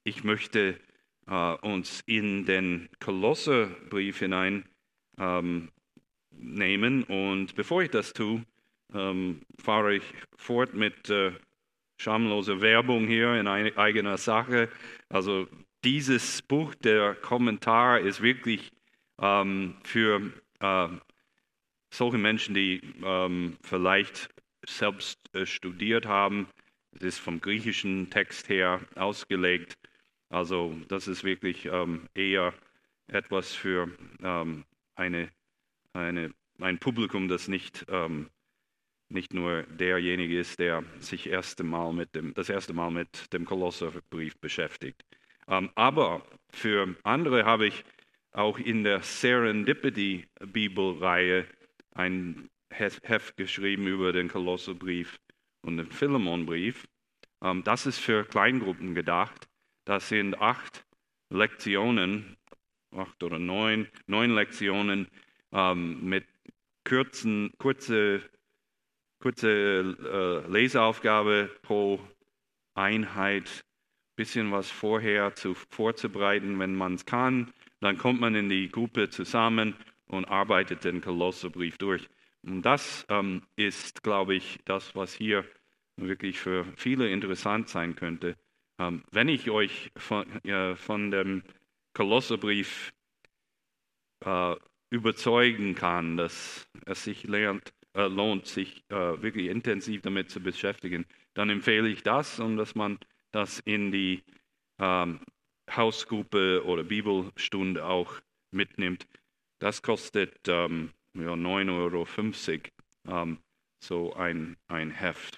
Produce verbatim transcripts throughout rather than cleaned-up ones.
ich möchte äh, uns in den Kolosserbrief hinein ähm, nehmen. Und bevor ich das tue, ähm, fahre ich fort mit äh, schamloser Werbung hier in eine, eigener Sache. Also dieses Buch, der Kommentar, ist wirklich ähm, für äh, solche Menschen, die ähm, vielleicht selbst äh, studiert haben. Es ist vom griechischen Text her ausgelegt. Also das ist wirklich ähm, eher etwas für ähm, eine, eine, ein Publikum, das nicht, ähm, nicht nur derjenige ist, der sich erste Mal mit dem, das erste Mal mit dem Kolosserbrief beschäftigt. Ähm, aber für andere habe ich auch in der Serendipity-Bibelreihe ein Heft geschrieben über den Kolosserbrief und den Philemonbrief. Ähm, das ist für Kleingruppen gedacht. Das sind acht Lektionen, acht oder neun, neun Lektionen ähm, mit kurzen, kurze, kurze äh, Leseaufgabe pro Einheit, bisschen was vorher zu, vorzubereiten, wenn man es kann. Dann kommt man in die Gruppe zusammen und arbeitet den Kolosserbrief durch. Und das ähm, ist, glaube ich, das, was hier wirklich für viele interessant sein könnte. Ähm, wenn ich euch von, äh, von dem Kolosserbrief äh, überzeugen kann, dass es sich lernt, äh, lohnt, sich äh, wirklich intensiv damit zu beschäftigen, dann empfehle ich das und dass man das in die ähm, Hausgruppe oder Bibelstunde auch mitnimmt. Das kostet ähm, ja, neun Euro fünfzig, ähm, so ein, ein Heft.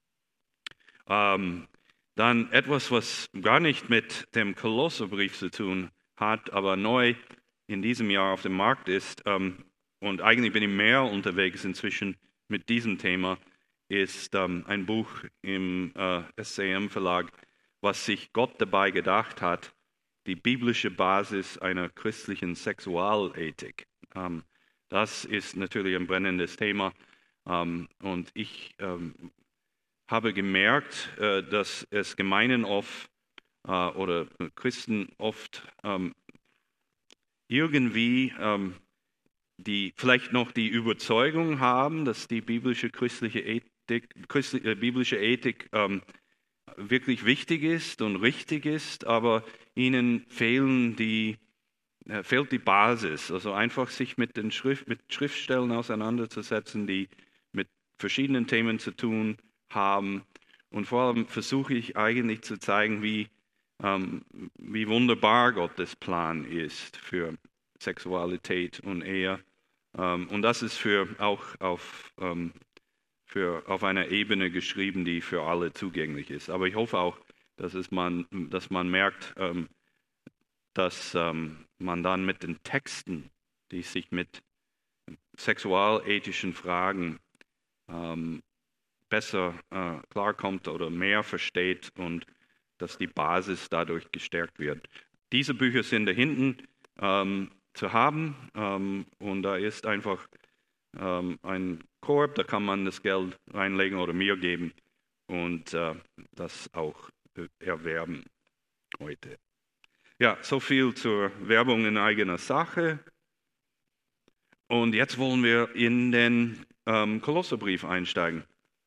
Ähm, dann etwas, was gar nicht mit dem Kolosserbrief zu tun hat, aber neu in diesem Jahr auf dem Markt ist, ähm, und eigentlich bin ich mehr unterwegs inzwischen mit diesem Thema, ist ähm, ein Buch im äh, S C M-Verlag, was sich Gott dabei gedacht hat, die biblische Basis einer christlichen Sexualethik. Ähm, das ist natürlich ein brennendes Thema, ähm, und ich ähm, habe gemerkt, äh, dass es Gemeinden oft äh, oder Christen oft ähm, irgendwie ähm, die vielleicht noch die Überzeugung haben, dass die biblische christliche Ethik, christliche, äh, biblische Ethik ähm, wirklich wichtig ist und richtig ist, aber ihnen fehlen die, äh, fehlt die Basis. Also einfach sich mit den Schrift, mit Schriftstellen auseinanderzusetzen, die mit verschiedenen Themen zu tun haben. Und vor allem versuche ich eigentlich zu zeigen, wie, ähm, wie wunderbar Gottes Plan ist für Sexualität und Ehe. Ähm, und das ist für auch auf, ähm, für, auf einer Ebene geschrieben, die für alle zugänglich ist. Aber ich hoffe auch, dass, es man, dass man merkt, ähm, dass ähm, man dann mit den Texten, die sich mit sexualethischen Fragen ähm, besser äh, klarkommt oder mehr versteht und dass die Basis dadurch gestärkt wird. Diese Bücher sind da hinten ähm, zu haben, ähm, und da ist einfach ähm, ein Korb, da kann man das Geld reinlegen oder mir geben und äh, das auch äh, erwerben heute. Ja, so viel zur Werbung in eigener Sache. Und jetzt wollen wir in den ähm, Kolosserbrief einsteigen.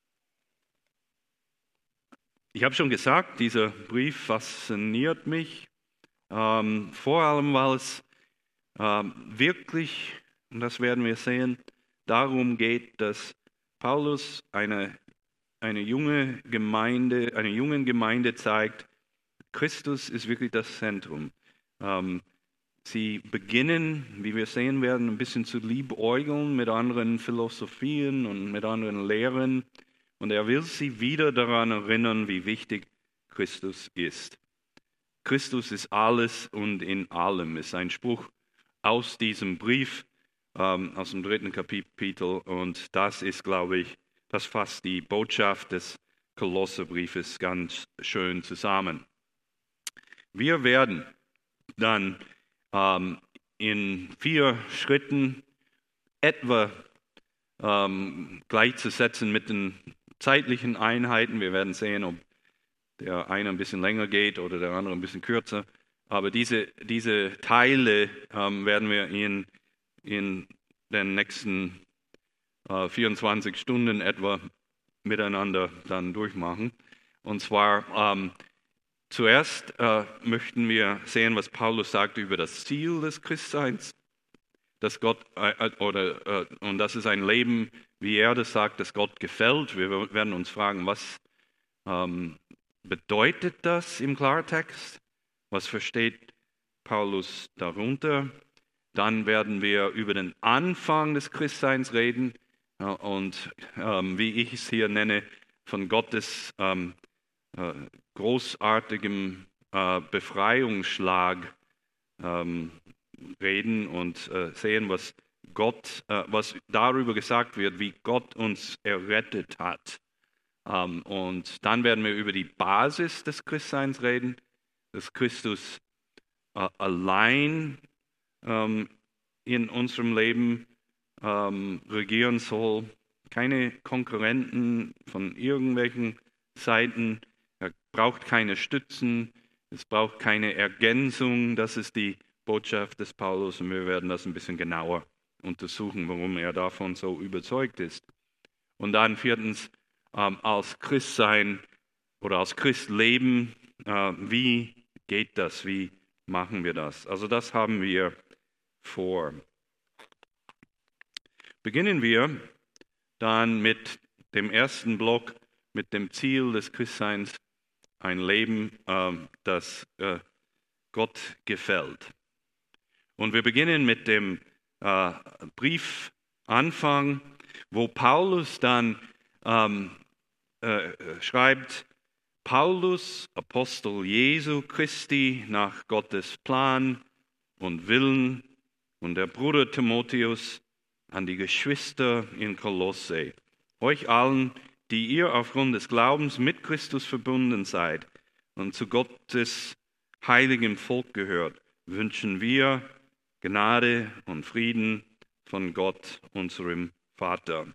Ich habe schon gesagt, dieser Brief fasziniert mich, ähm, vor allem weil es ähm, wirklich, und das werden wir sehen, darum geht, dass Paulus eine, eine junge Gemeinde, einer jungen Gemeinde zeigt, Christus ist wirklich das Zentrum. Ähm, sie beginnen, wie wir sehen werden, ein bisschen zu liebäugeln mit anderen Philosophien und mit anderen Lehren. Und er will sie wieder daran erinnern, wie wichtig Christus ist. Christus ist alles und in allem, ist ein Spruch aus diesem Brief, ähm, aus dem dritten Kapitel. Und das ist, glaube ich, das fasst die Botschaft des Kolosserbriefes ganz schön zusammen. Wir werden dann ähm, in vier Schritten etwa ähm, gleichzusetzen mit den zeitlichen Einheiten. Wir werden sehen, ob der eine ein bisschen länger geht oder der andere ein bisschen kürzer. Aber diese, diese Teile ähm, werden wir in, in den nächsten äh, vierundzwanzig Stunden etwa miteinander dann durchmachen. Und zwar ähm, zuerst äh, möchten wir sehen, was Paulus sagt über das Ziel des Christseins, dass Gott äh, oder äh, und das ist ein Leben, wie er das sagt, das Gott gefällt. Wir werden uns fragen, was ähm, bedeutet das im Klartext? Was versteht Paulus darunter? Dann werden wir über den Anfang des Christseins reden äh, und ähm, wie ich es hier nenne, von Gottes ähm, äh, großartigem äh, Befreiungsschlag ähm, reden und äh, sehen, was Gott, äh, was darüber gesagt wird, wie Gott uns errettet hat. Ähm, und dann werden wir über die Basis des Christseins reden, dass Christus äh, allein ähm, in unserem Leben ähm, regieren soll, keine Konkurrenten von irgendwelchen Seiten, er braucht keine Stützen, es braucht keine Ergänzung, das ist die Botschaft des Paulus und wir werden das ein bisschen genauer untersuchen, warum er davon so überzeugt ist. Und dann viertens, ähm, als Christ sein oder als Christ leben, äh, wie geht das, wie machen wir das? Also das haben wir vor. Beginnen wir dann mit dem ersten Block, mit dem Ziel des Christseins, ein Leben, äh, das äh, Gott gefällt. Und wir beginnen mit dem äh, Briefanfang, wo Paulus dann ähm, äh, schreibt, Paulus, Apostel Jesu Christi, nach Gottes Plan und Willen, und der Bruder Timotheus an die Geschwister in Kolosse, euch allen, die ihr aufgrund des Glaubens mit Christus verbunden seid und zu Gottes heiligem Volk gehört, wünschen wir Gnade und Frieden von Gott, unserem Vater.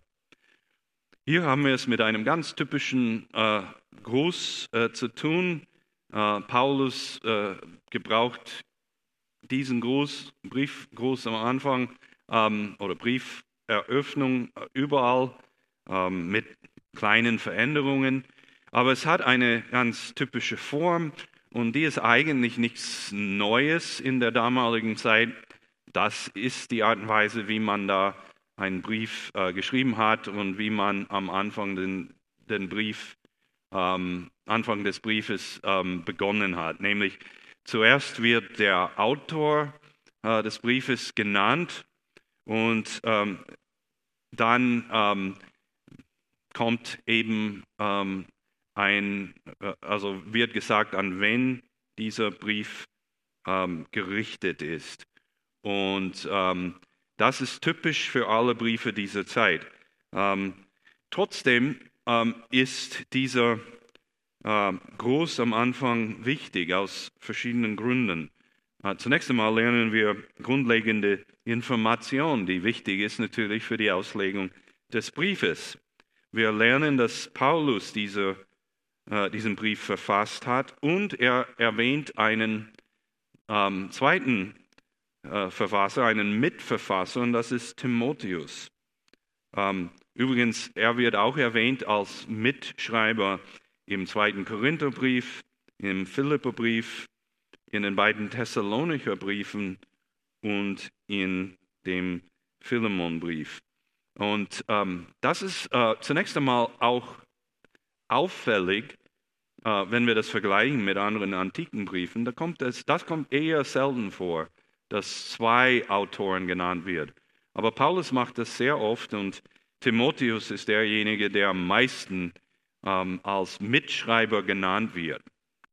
Hier haben wir es mit einem ganz typischen äh, Gruß äh, zu tun. Äh, Paulus äh, gebraucht diesen Gruß, Briefgruß am Anfang ähm, oder Brieferöffnung äh, überall ähm, mit kleinen Veränderungen. Aber es hat eine ganz typische Form und die ist eigentlich nichts Neues in der damaligen Zeit. Das ist die Art und Weise, wie man da einen Brief äh, geschrieben hat und wie man am Anfang den, den Brief, ähm, Anfang des Briefes ähm, begonnen hat. Nämlich zuerst wird der Autor äh, des Briefes genannt und ähm, dann ähm, kommt eben ähm, ein, äh, also wird gesagt, an wen dieser Brief ähm, gerichtet ist. Und ähm, das ist typisch für alle Briefe dieser Zeit. Ähm, trotzdem ähm, ist dieser äh, Gruß am Anfang wichtig aus verschiedenen Gründen. Äh, zunächst einmal lernen wir grundlegende Information, die wichtig ist natürlich für die Auslegung des Briefes. Wir lernen, dass Paulus diese, äh, diesen Brief verfasst hat und er erwähnt einen ähm, zweiten äh, Verfasser, einen Mitverfasser, und das ist Timotheus. Ähm, übrigens, er wird auch erwähnt als Mitschreiber im zweiten Korintherbrief, im Philipperbrief, in den beiden Thessalonicher Briefen und in dem Philemonbrief. Und ähm, das ist äh, zunächst einmal auch auffällig, äh, wenn wir das vergleichen mit anderen antiken Briefen. Da kommt das, das kommt eher selten vor, dass zwei Autoren genannt wird. Aber Paulus macht das sehr oft und Timotheus ist derjenige, der am meisten ähm, als Mitschreiber genannt wird.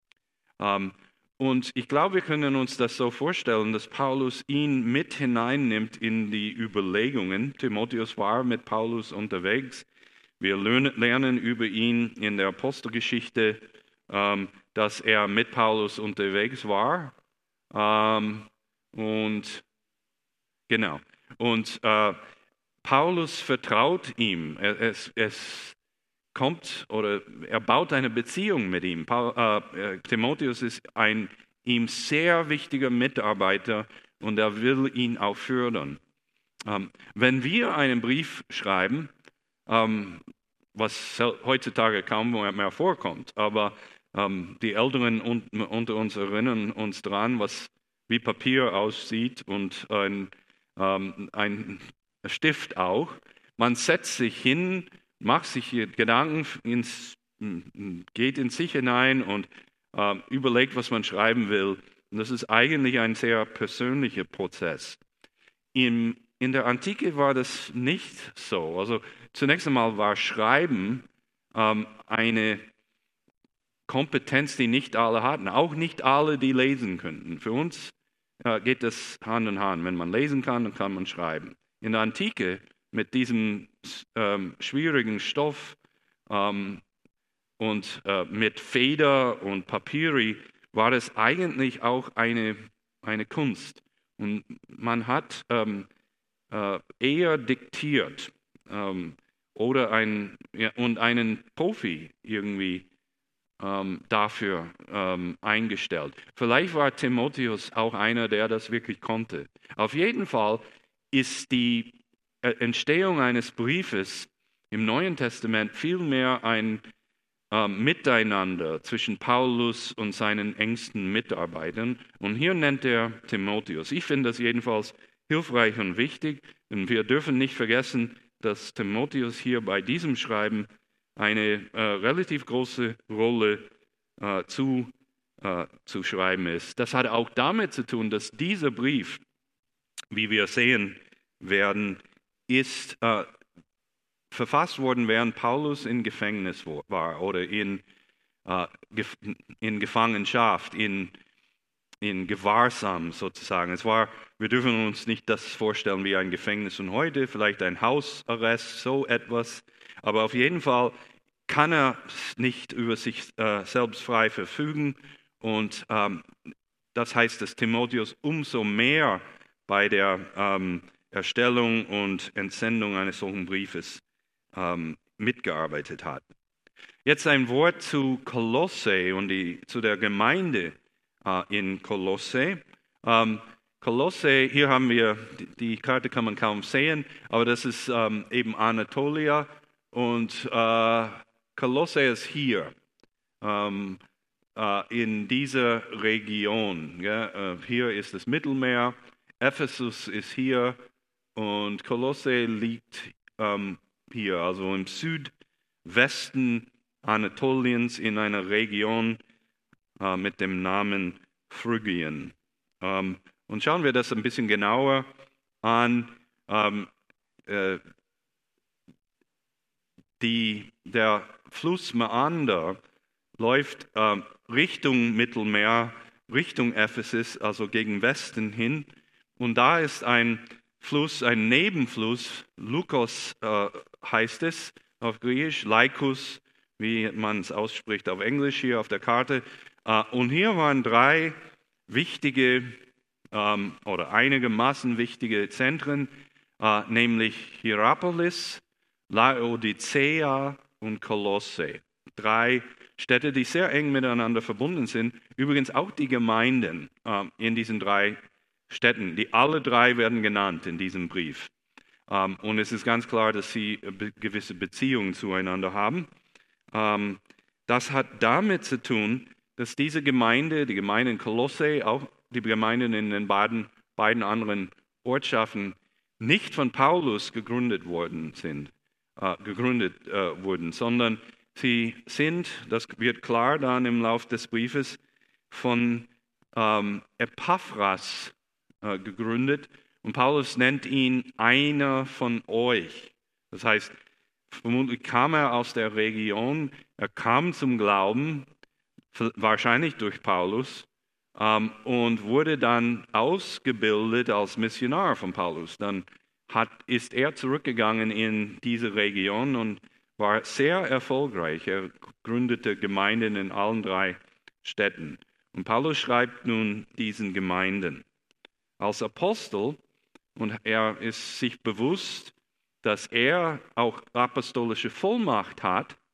Ähm, und ich glaube, wir können uns das so vorstellen, dass Paulus ihn mit hineinnimmt in die Überlegungen. Timotheus war mit Paulus unterwegs. Wir lernen über ihn in der Apostelgeschichte, ähm, dass er mit Paulus unterwegs war. Ähm, und genau. Und äh, Paulus vertraut ihm. Es, es kommt oder er baut eine Beziehung mit ihm. Paul, äh, Timotheus ist ein ihm sehr wichtiger Mitarbeiter und er will ihn auch fördern. Ähm, wenn wir einen Brief schreiben, ähm, was heutzutage kaum mehr vorkommt, aber ähm, die Älteren unter uns erinnern uns daran, was wie Papier aussieht und ein, ähm, ein Stift auch. Man setzt sich hin, macht sich Gedanken, ins, geht in sich hinein und äh, überlegt, was man schreiben will. Und das ist eigentlich ein sehr persönlicher Prozess. Im, in der Antike war das nicht so. Also zunächst einmal war Schreiben ähm, eine Kompetenz, die nicht alle hatten, auch nicht alle, die lesen könnten. Für uns äh, geht das Hand in Hand. Wenn man lesen kann, dann kann man schreiben. In der Antike mit diesem ähm, schwierigen Stoff ähm, und äh, mit Feder und Papyri war es eigentlich auch eine, eine Kunst. Und man hat ähm, äh, eher diktiert ähm, oder ein, ja, und einen Profi irgendwie ähm, dafür ähm, eingestellt. Vielleicht war Timotheus auch einer, der das wirklich konnte. Auf jeden Fall ist die Entstehung eines Briefes im Neuen Testament vielmehr ein äh, Miteinander zwischen Paulus und seinen engsten Mitarbeitern. Und hier nennt er Timotheus. Ich finde das jedenfalls hilfreich und wichtig, denn wir dürfen nicht vergessen, dass Timotheus hier bei diesem Schreiben eine äh, relativ große Rolle äh, zu, äh, zu schreiben ist. Das hat auch damit zu tun, dass dieser Brief, wie wir sehen werden, ist äh, verfasst worden, während Paulus in Gefängnis war oder in, äh, in Gefangenschaft, in, in Gewahrsam sozusagen. Es war, wir dürfen uns nicht das vorstellen wie ein Gefängnis von heute, vielleicht ein Hausarrest, so etwas. Aber auf jeden Fall kann er nicht über sich äh, selbst frei verfügen. Und ähm, das heißt, dass Timotheus umso mehr bei der ähm, Erstellung und Entsendung eines solchen Briefes ähm, mitgearbeitet hat. Jetzt ein Wort zu Kolosse und die, zu der Gemeinde äh, in Kolosse. Ähm, Kolosse, hier haben wir, die, die Karte kann man kaum sehen, aber das ist ähm, eben Anatolia und äh, Kolosse ist hier. Ähm, äh, in dieser Region. Ja? Äh, hier ist das Mittelmeer, Ephesus ist hier und Kolosse liegt ähm, hier, also im Südwesten Anatoliens in einer Region äh, mit dem Namen Phrygien. Ähm, und schauen wir das ein bisschen genauer an. Ähm, äh, die, der Fluss Maeander läuft äh, Richtung Mittelmeer, Richtung Ephesus, also gegen Westen hin. Und da ist ein Fluss, ein Nebenfluss, Lukos äh, heißt es auf Griechisch, Laikus, wie man es ausspricht auf Englisch hier auf der Karte. Äh, und hier waren drei wichtige ähm, oder einigermaßen wichtige Zentren, äh, nämlich Hierapolis, Laodicea und Kolosse. Drei Städte, die sehr eng miteinander verbunden sind. Übrigens auch die Gemeinden äh, in diesen drei Städten, die alle drei werden genannt in diesem Brief. Ähm, und es ist ganz klar, dass sie be- gewisse Beziehungen zueinander haben. Ähm, das hat damit zu tun, dass diese Gemeinde, die Gemeinde in Kolosse, auch die Gemeinden in den beiden, beiden anderen Ortschaften, nicht von Paulus gegründet worden sind, äh, gegründet äh, wurden, sondern sie sind, das wird klar dann im Lauf des Briefes, von ähm, Epaphras äh, gegründet. Und Paulus nennt ihn einer von euch. Das heißt, vermutlich kam er aus der Region, er kam zum Glauben, wahrscheinlich durch Paulus, ähm, und wurde dann ausgebildet als Missionar von Paulus. Dann hat, ist er zurückgegangen in diese Region und war sehr erfolgreich. Er gründete Gemeinden in allen drei Städten. Und Paulus schreibt nun diesen Gemeinden als Apostel, und er ist sich bewusst, dass er auch apostolische Vollmacht hat,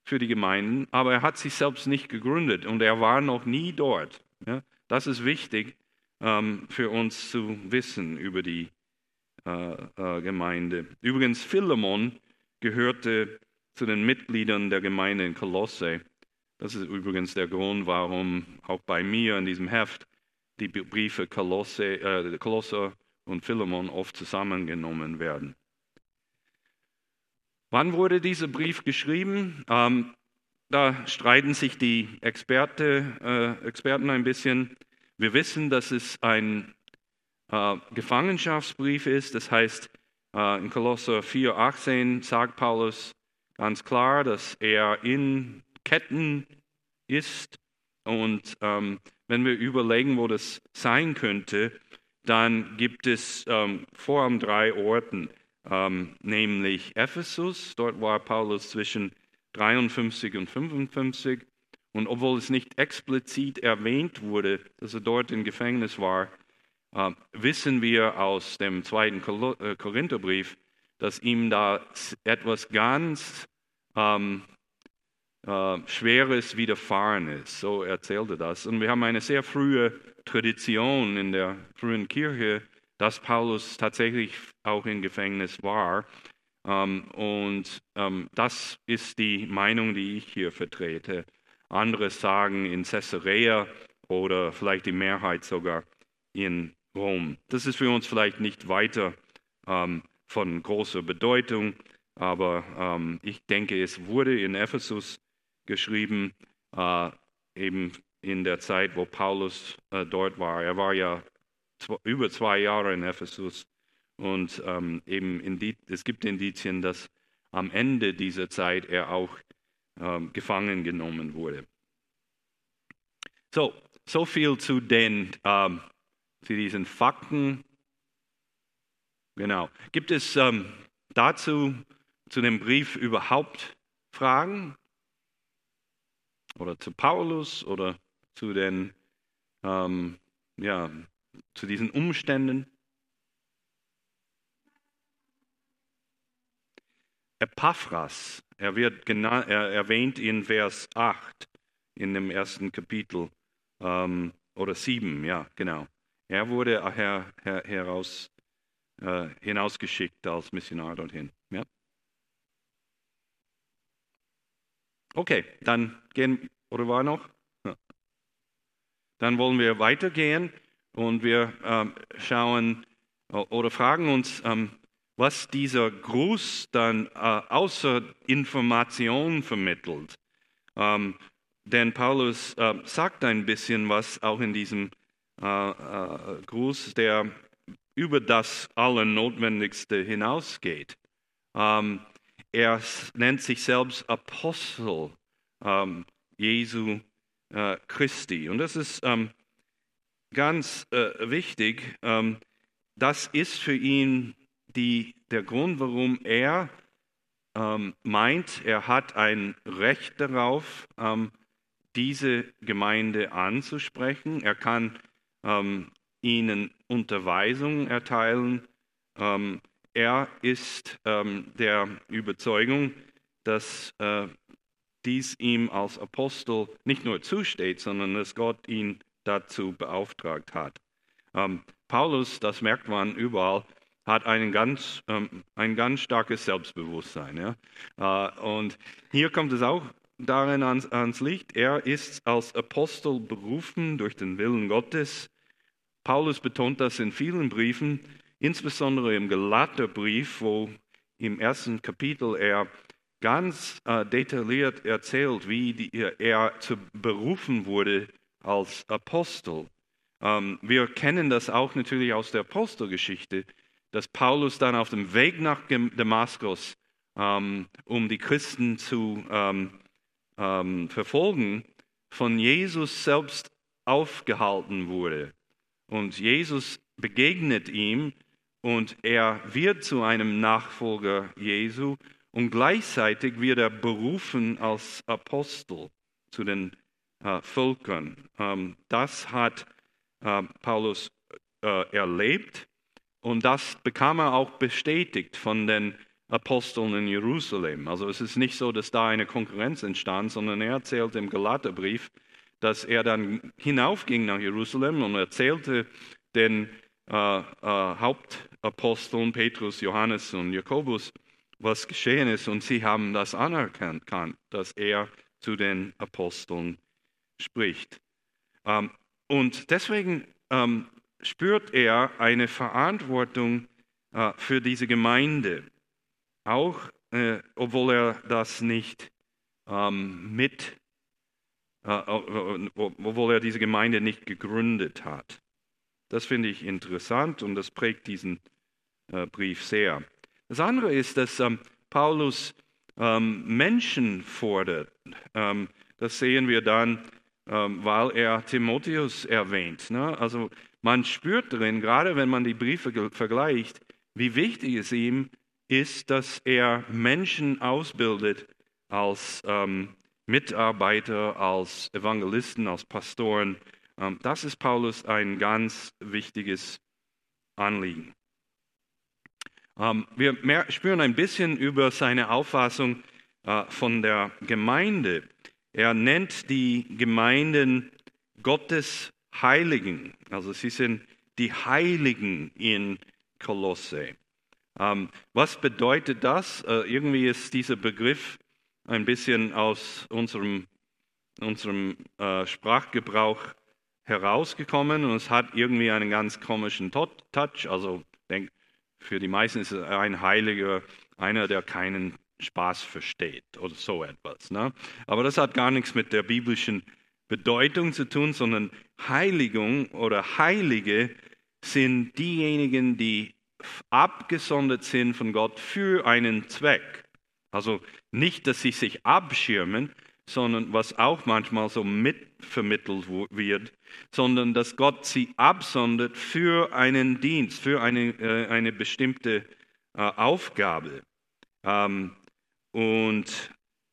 für die Gemeinden, aber er hat sich selbst nicht gegründet und er war noch nie dort. Ja? Das ist wichtig ähm, für uns zu wissen über die äh, äh, Gemeinde. Übrigens, Philemon gehörte zu den Mitgliedern der Gemeinde in Kolosse. Das ist übrigens der Grund, warum auch bei mir in diesem Heft die Briefe Kolosse, äh, Kolosser und Philemon oft zusammengenommen werden. Wann wurde dieser Brief geschrieben? Ähm, da streiten sich die Experte, äh, Experten ein bisschen. Wir wissen, dass es ein äh, Gefangenschaftsbrief ist. Das heißt, äh, in Kolosser vier achtzehn sagt Paulus ganz klar, dass er in Ketten ist. Und ähm, wenn wir überlegen, wo das sein könnte, dann gibt es ähm, vor allem drei Orten. Ähm, nämlich Ephesus, dort war Paulus zwischen dreiundfünfzig und fünfundfünfzig. Und obwohl es nicht explizit erwähnt wurde, dass er dort im Gefängnis war, äh, wissen wir aus dem zweiten Korintherbrief, dass ihm da etwas ganz ähm, äh, Schweres widerfahren ist. So erzählte das. Und wir haben eine sehr frühe Tradition in der frühen Kirche, dass Paulus tatsächlich auch im Gefängnis war. Ähm, und ähm, das ist die Meinung, die ich hier vertrete. Andere sagen in Caesarea oder vielleicht die Mehrheit sogar in Rom. Das ist für uns vielleicht nicht weiter ähm, von großer Bedeutung, aber ähm, ich denke, es wurde in Ephesus geschrieben, äh, eben in der Zeit, wo Paulus äh, dort war. Er war ja über zwei Jahre in Ephesus und ähm, eben Indiz, es gibt Indizien, dass am Ende dieser Zeit er auch ähm, gefangen genommen wurde. So, so viel zu den ähm, zu diesen Fakten. Genau. Gibt es ähm, dazu zu dem Brief überhaupt Fragen? Oder zu Paulus oder zu den ähm, ja zu diesen Umständen? Epaphras, er wird genannt, er erwähnt in Vers acht in dem ersten Kapitel ähm, oder sieben, ja, genau. Er wurde her, her, heraus, äh, hinausgeschickt als Missionar dorthin. Ja? Okay, dann gehen, oder war noch? Ja. Dann wollen wir weitergehen und wir ähm, schauen oder fragen uns, ähm, was dieser Gruß dann äh, außer Information vermittelt. Ähm, denn Paulus äh, sagt ein bisschen was auch in diesem äh, äh, Gruß, der über das Allernotwendigste hinausgeht. Ähm, er nennt sich selbst Apostel ähm, Jesu äh, Christi. Und das ist ähm, ganz äh, wichtig. Ähm, das ist für ihn die, der Grund, warum er ähm, meint, er hat ein Recht darauf, ähm, diese Gemeinde anzusprechen. Er kann ähm, ihnen Unterweisung erteilen. Ähm, er ist ähm, der Überzeugung, dass äh, dies ihm als Apostel nicht nur zusteht, sondern dass Gott ihn dazu beauftragt hat. Ähm, Paulus, das merkt man überall, hat einen ganz, ähm, ein ganz starkes Selbstbewusstsein. Ja? Äh, und hier kommt es auch darin ans, ans Licht. Er ist als Apostel berufen durch den Willen Gottes. Paulus betont das in vielen Briefen, insbesondere im Galaterbrief, wo im ersten Kapitel er ganz äh, detailliert erzählt, wie die, er zu berufen wurde als Apostel. Ähm, wir kennen das auch natürlich aus der Apostelgeschichte, dass Paulus dann auf dem Weg nach Damaskus, ähm, um die Christen zu ähm, ähm, verfolgen, von Jesus selbst aufgehalten wurde. Und Jesus begegnet ihm und er wird zu einem Nachfolger Jesu und gleichzeitig wird er berufen als Apostel zu den äh, Völkern. Ähm, das hat äh, Paulus äh, erlebt und das bekam er auch bestätigt von den Aposteln in Jerusalem. Also es ist nicht so, dass da eine Konkurrenz entstand, sondern er erzählt im Galaterbrief, dass er dann hinaufging nach Jerusalem und erzählte den äh, äh, Hauptaposteln Petrus, Johannes und Jakobus, was geschehen ist. Und sie haben das anerkannt, dass er zu den Aposteln spricht. Ähm, und deswegen ähm, spürt er eine Verantwortung äh, für diese Gemeinde. Auch, äh, obwohl er das nicht ähm, mit, äh, obwohl er diese Gemeinde nicht gegründet hat. Das finde ich interessant und das prägt diesen äh, Brief sehr. Das andere ist, dass ähm, Paulus ähm, Menschen fordert. Ähm, das sehen wir dann, ähm, weil er Timotheus erwähnt. Ne? Also man spürt darin, gerade wenn man die Briefe vergleicht, wie wichtig es ihm ist, dass er Menschen ausbildet als ähm, Mitarbeiter, als Evangelisten, als Pastoren. Ähm, das ist Paulus ein ganz wichtiges Anliegen. Ähm, wir mehr, spüren ein bisschen über seine Auffassung äh, von der Gemeinde. Er nennt die Gemeinden Gottes Heiligen. Also sie sind die Heiligen in Kolosse. Ähm, was bedeutet das? Äh, irgendwie ist dieser Begriff ein bisschen aus unserem, unserem äh, Sprachgebrauch herausgekommen und es hat irgendwie einen ganz komischen Touch. Also denk, für die meisten ist es ein Heiliger, einer, der keinen Spaß versteht oder so etwas. Ne? Aber das hat gar nichts mit der biblischen Bedeutung zu tun, sondern Heiligung oder Heilige sind diejenigen, die abgesondert sind von Gott für einen Zweck. Also nicht, dass sie sich abschirmen, sondern was auch manchmal so mitvermittelt wird, sondern dass Gott sie absondert für einen Dienst, für eine, äh, eine bestimmte äh, Aufgabe. Ähm, und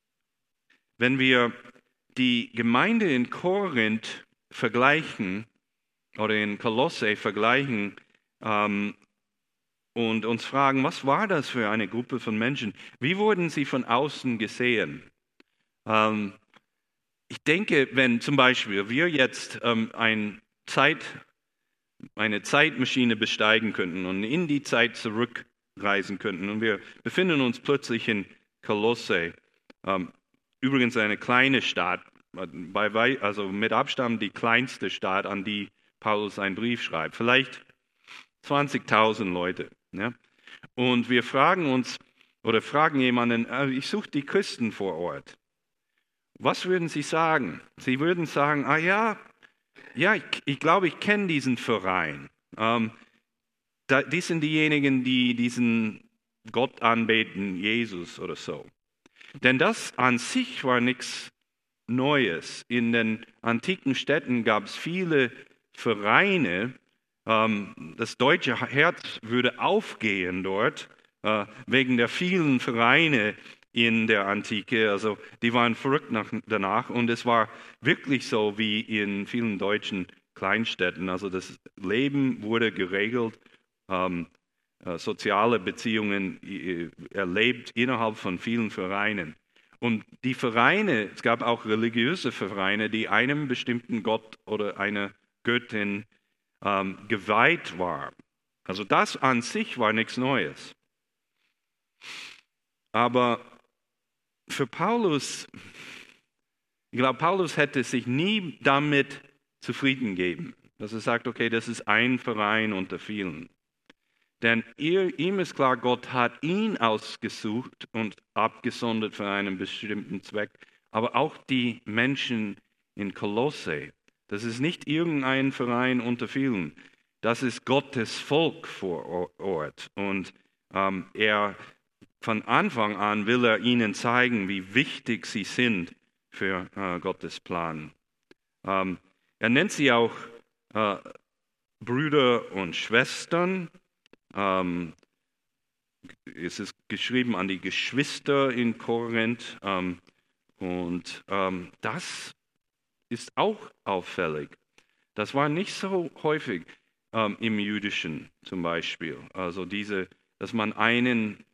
wenn wir die Gemeinde in Korinth vergleichen oder in Kolosse vergleichen, ähm, und uns fragen, was war das für eine Gruppe von Menschen? Wie wurden sie von außen gesehen? Ähm, ich denke, wenn zum Beispiel wir jetzt ähm, ein Zeit, eine Zeitmaschine besteigen könnten und in die Zeit zurückreisen könnten und wir befinden uns plötzlich in Kolosse, ähm, übrigens eine kleine Stadt, bei, also mit Abstand die kleinste Stadt, an die Paulus einen Brief schreibt, vielleicht zwanzigtausend Leute. Ja? Und wir fragen uns oder fragen jemanden, ich suche die Christen vor Ort. Was würden sie sagen? Sie würden sagen, ah ja, ja, ich, ich glaube, ich kenne diesen Verein. Ähm, da, die sind diejenigen, die diesen Gott anbeten, Jesus oder so. Denn das an sich war nichts Neues. In den antiken Städten gab es viele Vereine. Das deutsche Herz würde aufgehen dort, wegen der vielen Vereine in der Antike. Also die waren verrückt nach, danach und es war wirklich so wie in vielen deutschen Kleinstädten. Also das Leben wurde geregelt, ähm, äh, soziale Beziehungen äh, erlebt innerhalb von vielen Vereinen. Und die Vereine, es gab auch religiöse Vereine, die einem bestimmten Gott oder einer Göttin ähm, geweiht war. Also das an sich war nichts Neues. Aber für Paulus, ich glaube, Paulus hätte sich nie damit zufrieden gegeben, dass er sagt, okay, das ist ein Verein unter vielen. Denn ihr, ihm ist klar, Gott hat ihn ausgesucht und abgesondert für einen bestimmten Zweck, aber auch die Menschen in Kolosse. Das ist nicht irgendein Verein unter vielen. Das ist Gottes Volk vor Ort. Und ähm, er, von Anfang an will er ihnen zeigen, wie wichtig sie sind für äh, Gottes Plan. Ähm, er nennt sie auch äh, Brüder und Schwestern. Ähm, es ist geschrieben an die Geschwister in Korinth. Ähm, und ähm, das ist auch auffällig. Das war nicht so häufig ähm, im Jüdischen zum Beispiel. Also diese, dass man einen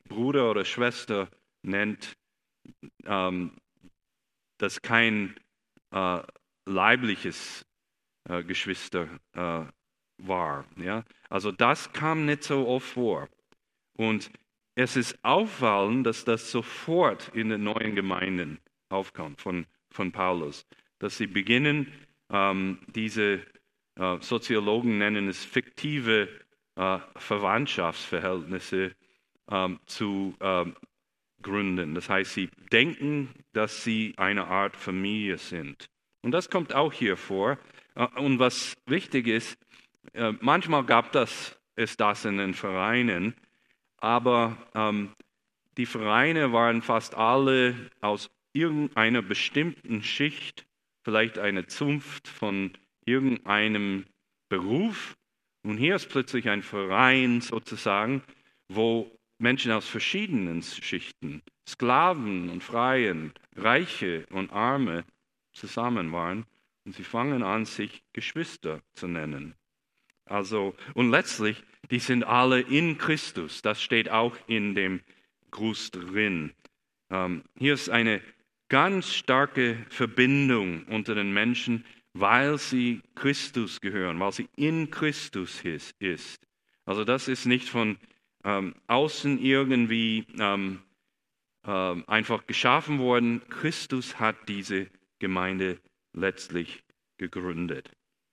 Bruder oder Schwester nennt, ähm, das kein äh, leibliches äh, Geschwister äh, war. Ja? Also das kam nicht so oft vor. Und es ist auffallend, dass das sofort in den neuen Gemeinden aufkommt von, von Paulus. Dass sie beginnen, ähm, diese äh, Soziologen nennen es fiktive äh, Verwandtschaftsverhältnisse ähm, zu ähm, gründen. Das heißt, sie denken, dass sie eine Art Familie sind. Und das kommt auch hier vor. Äh, und was wichtig ist, äh, manchmal gab das, es das in den Vereinen, aber ähm, die Vereine waren fast alle aus irgendeiner bestimmten Schicht, vielleicht eine Zunft von irgendeinem Beruf. Und hier ist plötzlich ein Verein sozusagen, wo Menschen aus verschiedenen Schichten, Sklaven und Freien, Reiche und Arme zusammen waren. Und sie fangen an, sich Geschwister zu nennen. Also, und letztlich, die sind alle in Christus. Das steht auch in dem Gruß drin. Ähm, hier ist eine ganz starke Verbindung unter den Menschen, weil sie Christus gehören, weil sie in Christus ist. Also das ist nicht von ähm, außen irgendwie ähm, ähm, einfach geschaffen worden. Christus hat diese Gemeinde letztlich gegründet.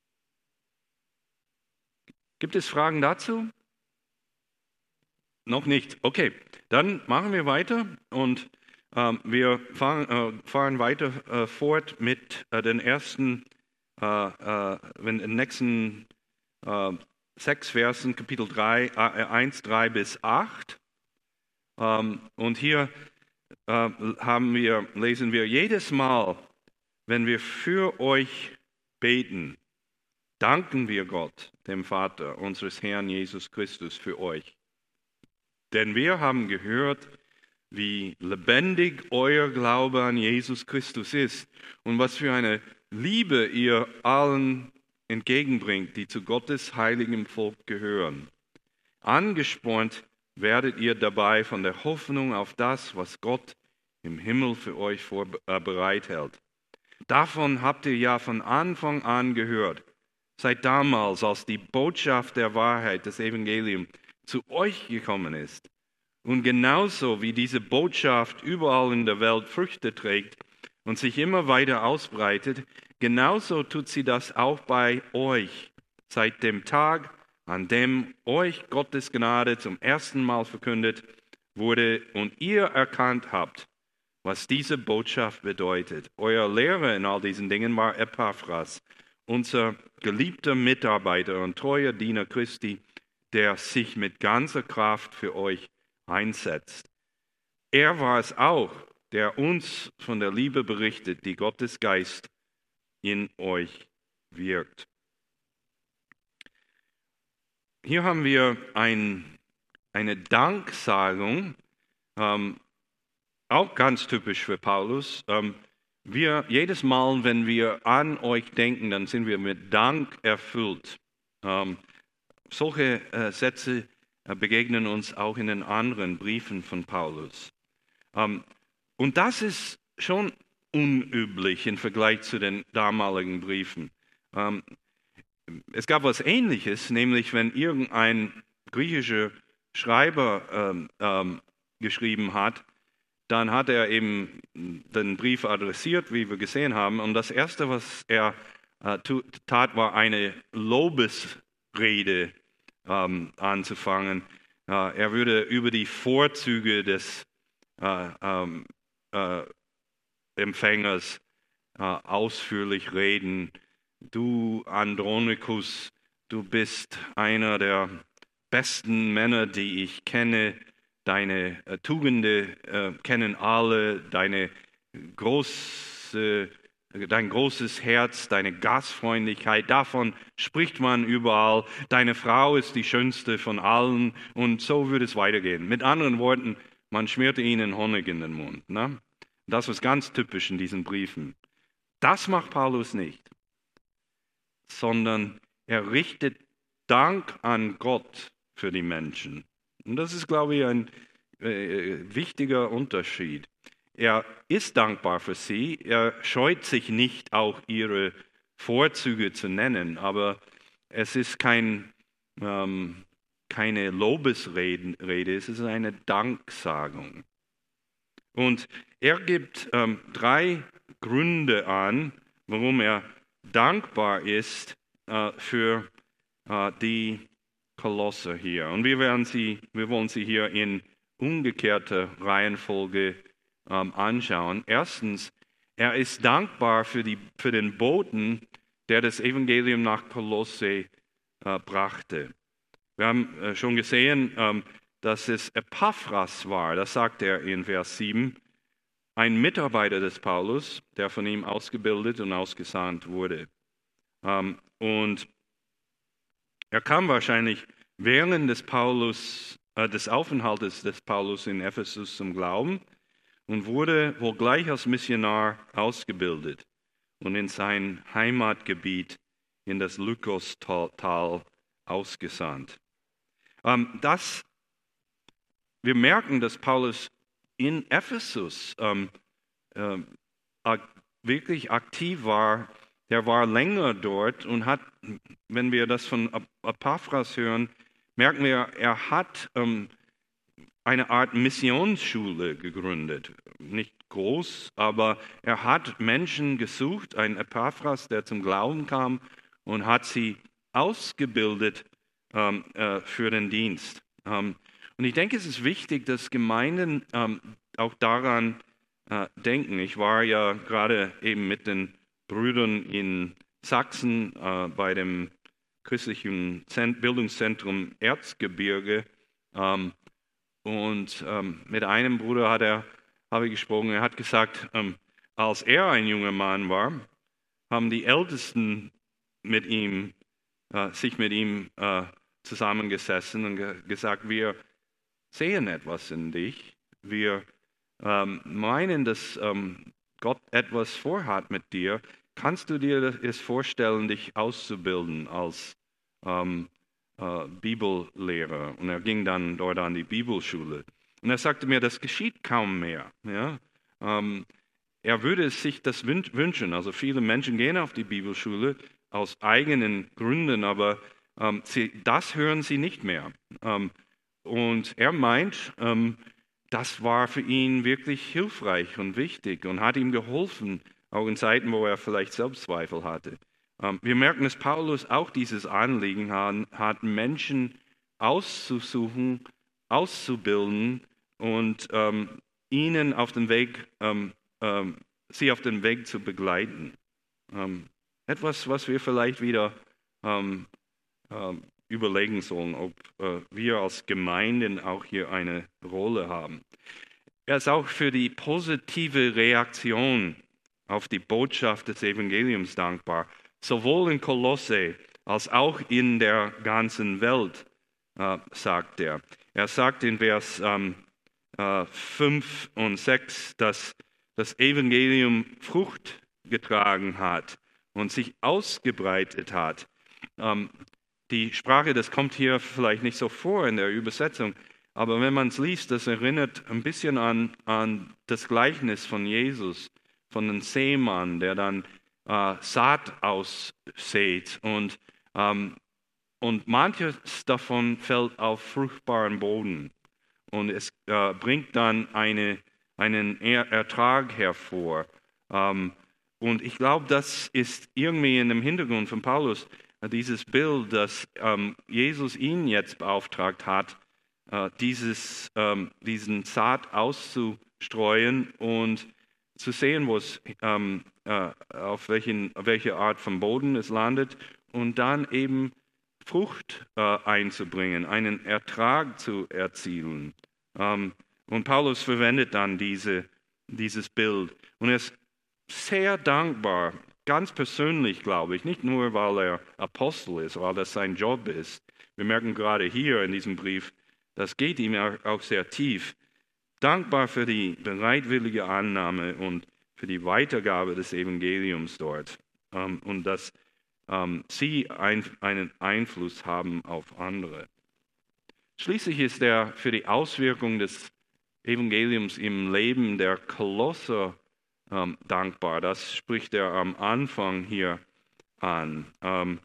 Gibt es Fragen dazu? Noch nicht. Okay, dann machen wir weiter und ähm, wir fahren, äh, fahren weiter äh, fort mit äh, den ersten, äh, äh, den nächsten äh, sechs Versen, Kapitel drei, äh, eins, drei bis acht. Ähm, und hier äh, haben wir, lesen wir jedes Mal, wenn wir für euch beten, danken wir Gott, dem Vater unseres Herrn Jesus Christus, für euch. Denn wir haben gehört, wie lebendig euer Glaube an Jesus Christus ist und was für eine Liebe ihr allen entgegenbringt, die zu Gottes heiligem Volk gehören. Angespornt werdet ihr dabei von der Hoffnung auf das, was Gott im Himmel für euch vor, äh, bereithält. Davon habt ihr ja von Anfang an gehört. Seit damals, als die Botschaft der Wahrheit, des Evangeliums, zu euch gekommen ist. Und genauso wie diese Botschaft überall in der Welt Früchte trägt und sich immer weiter ausbreitet, genauso tut sie das auch bei euch. Seit dem Tag, an dem euch Gottes Gnade zum ersten Mal verkündet wurde und ihr erkannt habt, was diese Botschaft bedeutet. Euer Lehrer in all diesen Dingen war Epaphras, unser geliebter Mitarbeiter und treuer Diener Christi, der sich mit ganzer Kraft für euch einsetzt. Er war es auch, der uns von der Liebe berichtet, die Gottes Geist in euch wirkt. Hier haben wir ein, eine Danksagung, ähm, auch ganz typisch für Paulus. Ähm, wir, jedes Mal, wenn wir an euch denken, dann sind wir mit Dank erfüllt. Ähm, solche äh, Sätze äh, begegnen uns auch in den anderen Briefen von Paulus. Ähm, und das ist schon unüblich im Vergleich zu den damaligen Briefen. Ähm, es gab was Ähnliches, nämlich wenn irgendein griechischer Schreiber ähm, ähm, geschrieben hat, dann hat er eben den Brief adressiert, wie wir gesehen haben. Und das Erste, was er äh, tat, war eine Lobesrede ähm, anzufangen. Äh, er würde über die Vorzüge des äh, ähm, äh, Empfängers äh, ausführlich reden. Du, Andronicus, du bist einer der besten Männer, die ich kenne. Deine äh, Tugenden äh, kennen alle, deine große, dein großes Herz, deine Gastfreundlichkeit, davon spricht man überall. Deine Frau ist die schönste von allen und so würde es weitergehen. Mit anderen Worten, man schmierte ihnen Honig in den Mund. Ne? Das ist ganz typisch in diesen Briefen. Das macht Paulus nicht, sondern er richtet Dank an Gott für die Menschen. Und das ist, glaube ich, ein äh, wichtiger Unterschied. Er ist dankbar für sie, er scheut sich nicht, auch ihre Vorzüge zu nennen, aber es ist kein, ähm, keine Lobesrede, Rede, es ist eine Danksagung. Und er gibt ähm, drei Gründe an, warum er dankbar ist äh, für äh, die Kolosser hier. Und wir, werden sie, wir wollen sie hier in umgekehrter Reihenfolge ähm, anschauen. Erstens, er ist dankbar für, die, für den Boten, der das Evangelium nach Kolosse äh, brachte. Wir haben äh, schon gesehen, ähm, dass es Epaphras war, das sagt er in Vers sieben, ein Mitarbeiter des Paulus, der von ihm ausgebildet und ausgesandt wurde. Ähm, und er kam wahrscheinlich während des, Paulus, äh, des Aufenthaltes des Paulus in Ephesus zum Glauben und wurde wohl gleich als Missionar ausgebildet und in sein Heimatgebiet in das Lykos-Tal ausgesandt. Ähm, das, wir merken, dass Paulus in Ephesus ähm, äh, wirklich aktiv war. Der war länger dort und hat, wenn wir das von Epaphras hören, merken wir, er hat ähm, eine Art Missionsschule gegründet. Nicht groß, aber er hat Menschen gesucht, einen Epaphras, der zum Glauben kam und hat sie ausgebildet ähm, äh, für den Dienst. Ähm, und ich denke, es ist wichtig, dass Gemeinden ähm, auch daran äh, denken. Ich war ja gerade eben mit den Brüdern in Sachsen äh, bei dem christlichen Zent- Bildungszentrum Erzgebirge ähm, und ähm, mit einem Bruder hat er, habe ich gesprochen, er hat gesagt, ähm, als er ein junger Mann war, haben die Ältesten mit ihm, äh, sich mit ihm äh, zusammengesessen und ge- gesagt, wir sehen etwas in dich, wir ähm, meinen, dass ähm, Gott etwas vorhat mit dir. Kannst du dir es vorstellen, dich auszubilden als ähm, äh, Bibellehrer? Und er ging dann dort an die Bibelschule. Und er sagte mir, das geschieht kaum mehr. Ja? Ähm, er würde sich das wünschen. Also viele Menschen gehen auf die Bibelschule aus eigenen Gründen, aber ähm, sie, das hören sie nicht mehr. Ähm, und er meint, ähm, das war für ihn wirklich hilfreich und wichtig und hat ihm geholfen, auch in Zeiten, wo er vielleicht Selbstzweifel hatte. Ähm, wir merken, dass Paulus auch dieses Anliegen hat, hat Menschen auszusuchen, auszubilden und ähm, ihnen auf den Weg, ähm, ähm, sie auf den Weg zu begleiten. Ähm, etwas, was wir vielleicht wieder ähm, ähm, überlegen sollen, ob äh, wir als Gemeinden auch hier eine Rolle haben. Er ist auch für die positive Reaktion auf die Botschaft des Evangeliums dankbar, sowohl in Kolosse als auch in der ganzen Welt, äh, sagt er. Er sagt in Vers ähm, äh, fünf und sechs, dass das Evangelium Frucht getragen hat und sich ausgebreitet hat. Ähm, die Sprache, das kommt hier vielleicht nicht so vor in der Übersetzung, aber wenn man es liest, das erinnert ein bisschen an, an das Gleichnis von Jesus, von einem Sämann, der dann äh, Saat aussät und, ähm, und manches davon fällt auf fruchtbaren Boden und es äh, bringt dann eine, einen er Ertrag hervor. Ähm, und ich glaube, das ist irgendwie in dem Hintergrund von Paulus äh, dieses Bild, dass ähm, Jesus ihn jetzt beauftragt hat, äh, dieses, ähm, diesen Saat auszustreuen und zu sehen, wo es, ähm, äh, auf welchen, welche Art von Boden es landet und dann eben Frucht äh, einzubringen, einen Ertrag zu erzielen. Ähm, und Paulus verwendet dann diese, dieses Bild. Und er ist sehr dankbar, ganz persönlich, glaube ich, nicht nur, weil er Apostel ist, weil das sein Job ist. Wir merken gerade hier in diesem Brief, das geht ihm auch sehr tief. Dankbar für die bereitwillige Annahme und für die Weitergabe des Evangeliums dort. Ähm, und dass ähm, sie ein, einen Einfluss haben auf andere. Schließlich ist er für die Auswirkung des Evangeliums im Leben der Kolosser ähm, dankbar. Das spricht er am Anfang hier an. Ähm,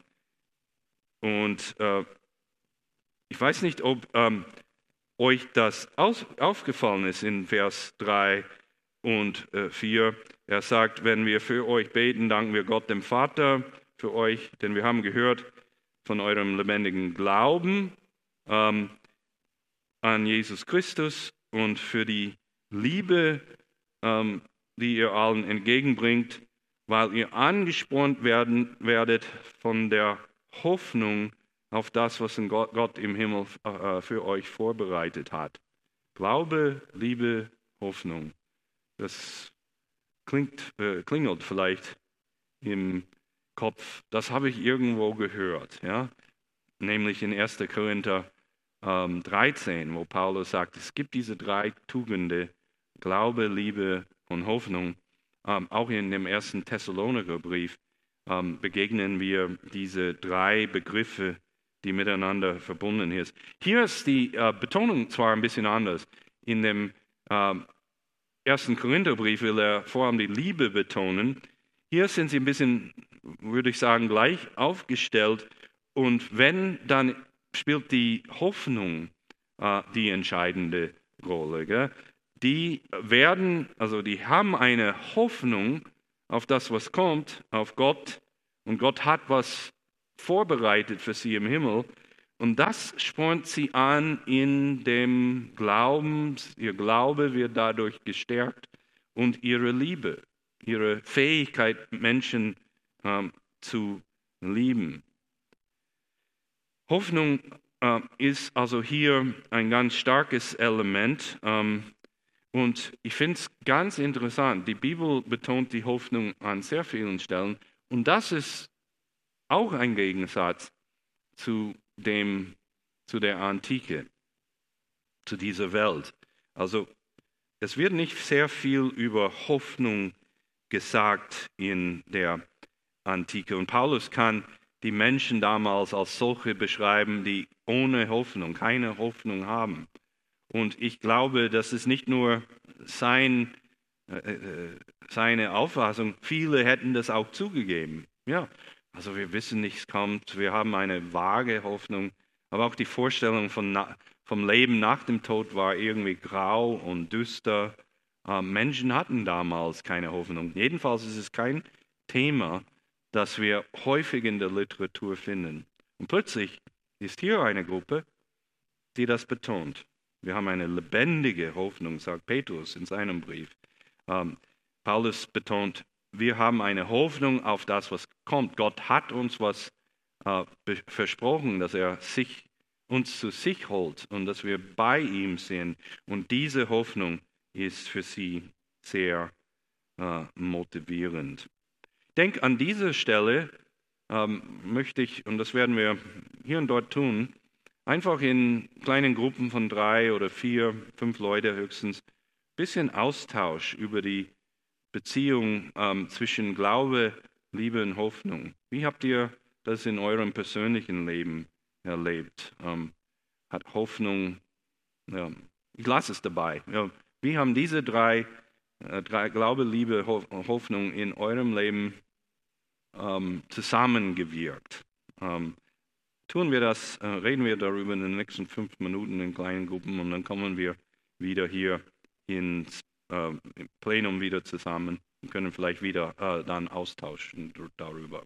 und äh, ich weiß nicht, ob ähm, euch das aus, aufgefallen ist in Vers drei und äh, vier. Er sagt, wenn wir für euch beten, danken wir Gott dem Vater für euch, denn wir haben gehört von eurem lebendigen Glauben ähm, an Jesus Christus und für die Liebe, ähm, die ihr allen entgegenbringt, weil ihr angespornt werden werdet von der Hoffnung auf das, was Gott, Gott im Himmel äh, für euch vorbereitet hat. Glaube, Liebe, Hoffnung. Das klingt, äh, klingelt vielleicht im Kopf. Das habe ich irgendwo gehört, ja? Nämlich in erster Korinther ähm, dreizehn, wo Paulus sagt, es gibt diese drei Tugenden, Glaube, Liebe und Hoffnung. Ähm, auch in dem ersten Thessalonikerbrief ähm, begegnen wir diese drei Begriffe, die miteinander verbunden sind. Hier ist die äh, Betonung zwar ein bisschen anders. In dem ähm, ersten Korintherbrief will er vor allem die Liebe betonen. Hier sind sie ein bisschen, würde ich sagen, gleich aufgestellt. Und wenn, dann spielt die Hoffnung äh, die entscheidende Rolle. Gell? Die werden, also die haben eine Hoffnung auf das, was kommt, auf Gott. Und Gott hat was vorbereitet für sie im Himmel. Und das spornt sie an in dem Glauben. Ihr Glaube wird dadurch gestärkt und ihre Liebe, ihre Fähigkeit, Menschen ähm, zu lieben. Hoffnung äh, ist also hier ein ganz starkes Element. Ähm, und ich finde es ganz interessant. Die Bibel betont die Hoffnung an sehr vielen Stellen. Und das ist auch ein Gegensatz zu dem, zu der Antike, zu dieser Welt. Also es wird nicht sehr viel über Hoffnung gesagt in der Antike. Und Paulus kann die Menschen damals als solche beschreiben, die ohne Hoffnung, keine Hoffnung haben. Und ich glaube, das ist nicht nur sein, äh, seine Auffassung, viele hätten das auch zugegeben. Ja, also wir wissen, nichts kommt, wir haben eine vage Hoffnung, aber auch die Vorstellung von, vom Leben nach dem Tod war irgendwie grau und düster. Äh, Menschen hatten damals keine Hoffnung. Jedenfalls ist es kein Thema, das wir häufig in der Literatur finden. Und plötzlich ist hier eine Gruppe, die das betont. Wir haben eine lebendige Hoffnung, sagt Petrus in seinem Brief. Ähm, Paulus betont, wir haben eine Hoffnung auf das, was kommt. Gott hat uns was äh, versprochen, dass er sich, uns zu sich holt und dass wir bei ihm sind. Und diese Hoffnung ist für sie sehr äh, motivierend. Ich denke, an dieser Stelle ähm, möchte ich, und das werden wir hier und dort tun, einfach in kleinen Gruppen von drei oder vier, fünf Leute höchstens, ein bisschen Austausch über die Beziehung ähm, zwischen Glaube, Liebe und Hoffnung. Wie habt ihr das in eurem persönlichen Leben erlebt? Ähm, hat Hoffnung, ja, ich lasse es dabei. Ja, wie haben diese drei, äh, drei Glaube, Liebe, Ho- Hoffnung in eurem Leben ähm, zusammengewirkt? Ähm, Tun wir das, äh, reden wir darüber in den nächsten fünf Minuten in kleinen Gruppen und dann kommen wir wieder hier ins äh, Plenum wieder zusammen und können vielleicht wieder äh, dann austauschen darüber.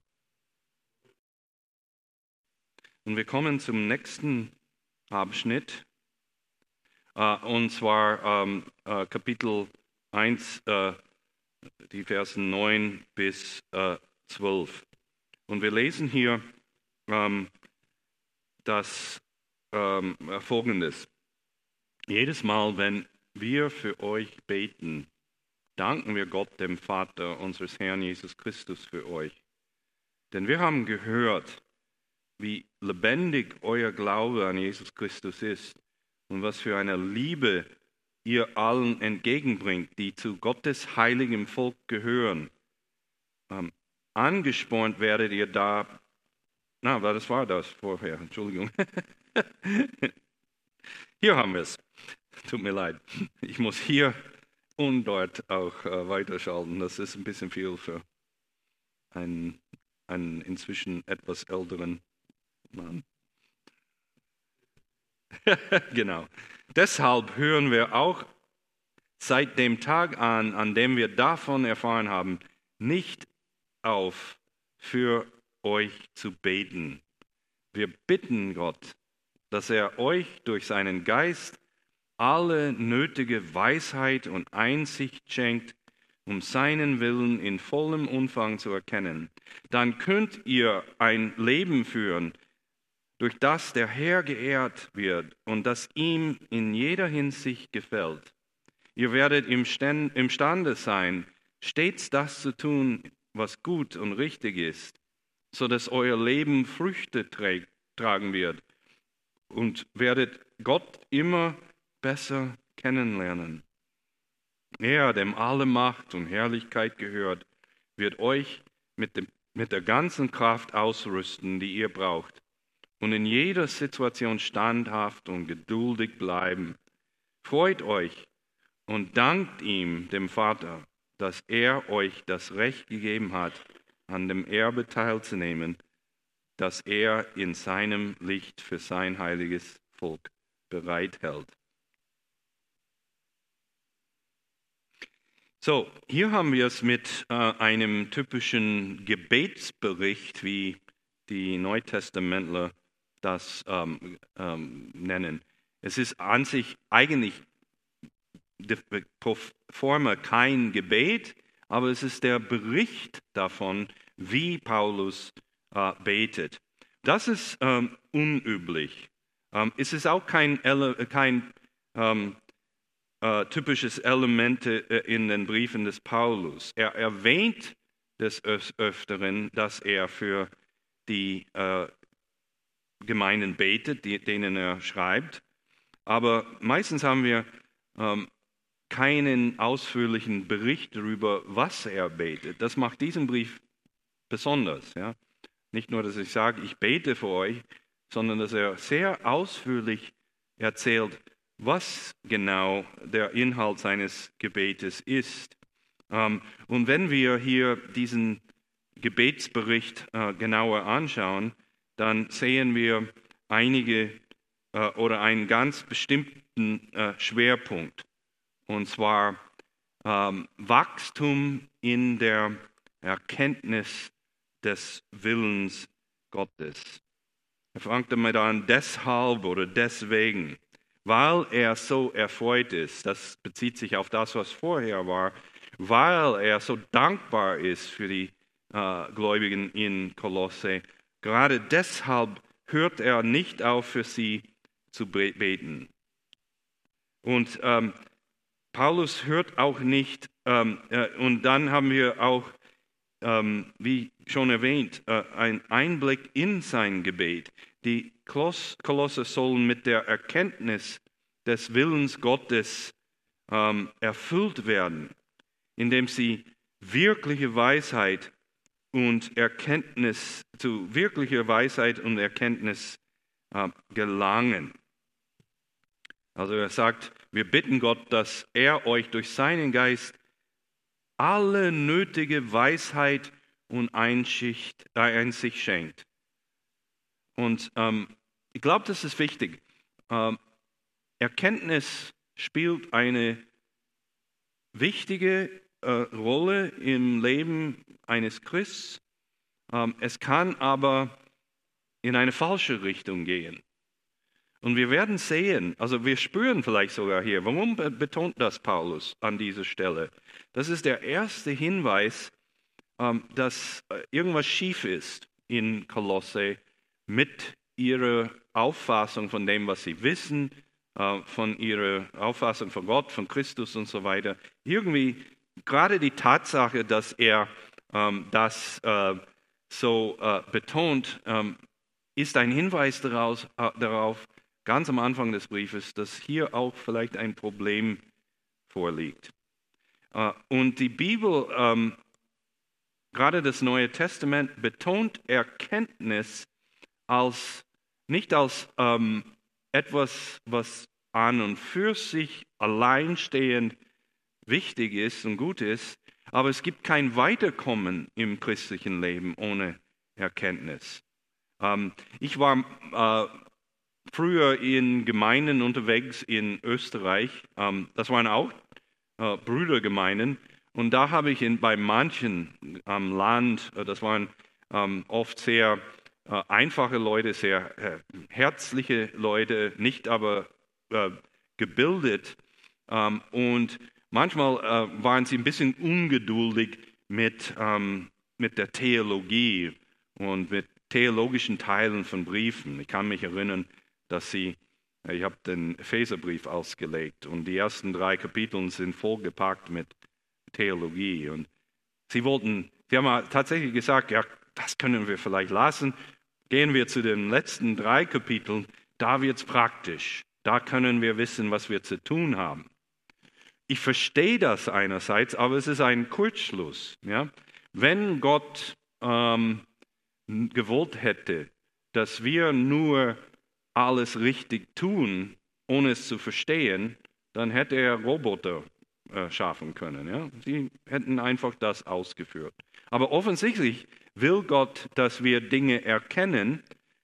Und wir kommen zum nächsten Abschnitt, äh, und zwar ähm, äh, Kapitel eins, äh, die Versen neun bis äh, zwölf. Und wir lesen hier ähm, das ähm, Folgendes. Jedes Mal, wenn wir für euch beten, danken wir Gott, dem Vater unseres Herrn Jesus Christus, für euch. Denn wir haben gehört, wie lebendig euer Glaube an Jesus Christus ist und was für eine Liebe ihr allen entgegenbringt, die zu Gottes heiligem Volk gehören. Ähm, angespornt werdet ihr da. Na, das war das vorher, Entschuldigung. Hier haben wir es. tut mir leid. Ich muss hier und dort auch äh, weiterschalten. Das ist ein bisschen viel für einen, einen inzwischen etwas älteren Mann. Genau. Deshalb hören wir auch seit dem Tag an, an dem wir davon erfahren haben, nicht auf, für euch zu beten. Wir bitten Gott, dass er euch durch seinen Geist alle nötige Weisheit und Einsicht schenkt, um seinen Willen in vollem Umfang zu erkennen. Dann könnt ihr ein Leben führen, durch das der Herr geehrt wird und das ihm in jeder Hinsicht gefällt. Ihr werdet imstande sein, stets das zu tun, was gut und richtig ist, so dass euer Leben Früchte trägt, tragen wird und werdet Gott immer besser kennenlernen. Er, dem alle Macht und Herrlichkeit gehört, wird euch mit, dem, mit der ganzen Kraft ausrüsten, die ihr braucht, und in jeder Situation standhaft und geduldig bleiben. Freut euch und dankt ihm, dem Vater, dass er euch das Recht gegeben hat, an dem Erbe teilzunehmen, das er in seinem Licht für sein heiliges Volk bereithält. So, hier haben wir es mit äh, einem typischen Gebetsbericht, wie die Neutestamentler das ähm, ähm, nennen. Es ist an sich eigentlich pro forma kein Gebet, aber es ist der Bericht davon, wie Paulus äh, betet. Das ist ähm, unüblich. Ähm, es ist auch kein, kein ähm, äh, typisches Element äh, in den Briefen des Paulus. Er erwähnt des Öfteren, dass er für die äh, Gemeinden betet, die, denen er schreibt. Aber meistens haben wir ähm, keinen ausführlichen Bericht darüber, was er betet. Das macht diesen Brief besonders. Ja? Nicht nur, dass ich sage, ich bete für euch, sondern dass er sehr ausführlich erzählt, was genau der Inhalt seines Gebetes ist. Ähm, und wenn wir hier diesen Gebetsbericht äh, genauer anschauen, dann sehen wir einige äh, oder einen ganz bestimmten äh, Schwerpunkt. Und zwar ähm, Wachstum in der Erkenntnis des Willens Gottes. Er fängt damit an, deshalb oder deswegen, weil er so erfreut ist, das bezieht sich auf das, was vorher war, weil er so dankbar ist für die äh, Gläubigen in Kolosse. Gerade deshalb hört er nicht auf, für sie zu beten. Und ähm, Paulus hört auch nicht, ähm, äh, und dann haben wir auch, ähm, wie schon erwähnt, äh, einen Einblick in sein Gebet. Die Kolosser sollen mit der Erkenntnis des Willens Gottes ähm, erfüllt werden, indem sie wirkliche Weisheit und Erkenntnis, zu wirklicher Weisheit und Erkenntnis äh, gelangen. Also er sagt, wir bitten Gott, dass er euch durch seinen Geist alle nötige Weisheit und Einsicht, äh, Einsicht schenkt. Und ähm, ich glaube, das ist wichtig. Ähm, Erkenntnis spielt eine wichtige äh, Rolle im Leben eines Christen. Ähm, es kann aber in eine falsche Richtung gehen. Und wir werden sehen, also wir spüren vielleicht sogar hier, warum betont das Paulus an dieser Stelle? Das ist der erste Hinweis, dass irgendwas schief ist in Kolosse mit ihrer Auffassung von dem, was sie wissen, von ihrer Auffassung von Gott, von Christus und so weiter. Irgendwie gerade die Tatsache, dass er das so betont, ist ein Hinweis daraus, darauf, ganz am Anfang des Briefes, dass hier auch vielleicht ein Problem vorliegt. Und die Bibel, ähm, gerade das Neue Testament, betont Erkenntnis als, nicht als ähm, etwas, was an und für sich alleinstehend wichtig ist und gut ist, aber es gibt kein Weiterkommen im christlichen Leben ohne Erkenntnis. Ähm, ich war äh, früher in Gemeinden unterwegs in Österreich. Ähm, das waren auch äh, Brüdergemeinden. Und da habe ich in, bei manchen am ähm, Land, äh, das waren ähm, oft sehr äh, einfache Leute, sehr äh, herzliche Leute, nicht aber äh, gebildet. Ähm, und manchmal äh, waren sie ein bisschen ungeduldig mit, ähm, mit der Theologie und mit theologischen Teilen von Briefen. Ich kann mich erinnern, dass sie, ich habe den Epheserbrief ausgelegt und die ersten drei Kapitel sind vollgepackt mit Theologie. Und sie wollten, sie haben tatsächlich gesagt, ja, das können wir vielleicht lassen. Gehen wir zu den letzten drei Kapiteln, da wird es praktisch. Da können wir wissen, was wir zu tun haben. Ich verstehe das einerseits, aber es ist ein Kurzschluss. Ja? Wenn Gott ähm, gewollt hätte, dass wir nur alles richtig tun, ohne es zu verstehen, dann hätte er Roboter äh, schaffen können. Ja? Sie hätten einfach das ausgeführt. Aber offensichtlich will Gott, dass wir Dinge erkennen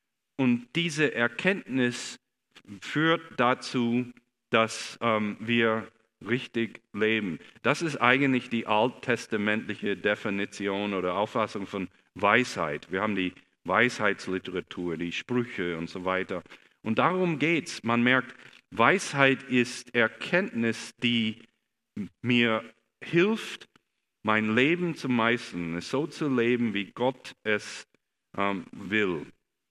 und diese Erkenntnis führt dazu, dass ähm, wir richtig leben. Das ist eigentlich die alttestamentliche Definition oder Auffassung von Weisheit. Wir haben die Weisheitsliteratur, die Sprüche und so weiter. Und darum geht es. Man merkt, Weisheit ist Erkenntnis, die mir hilft, mein Leben zu meistern, es so zu leben, wie Gott es ähm, will.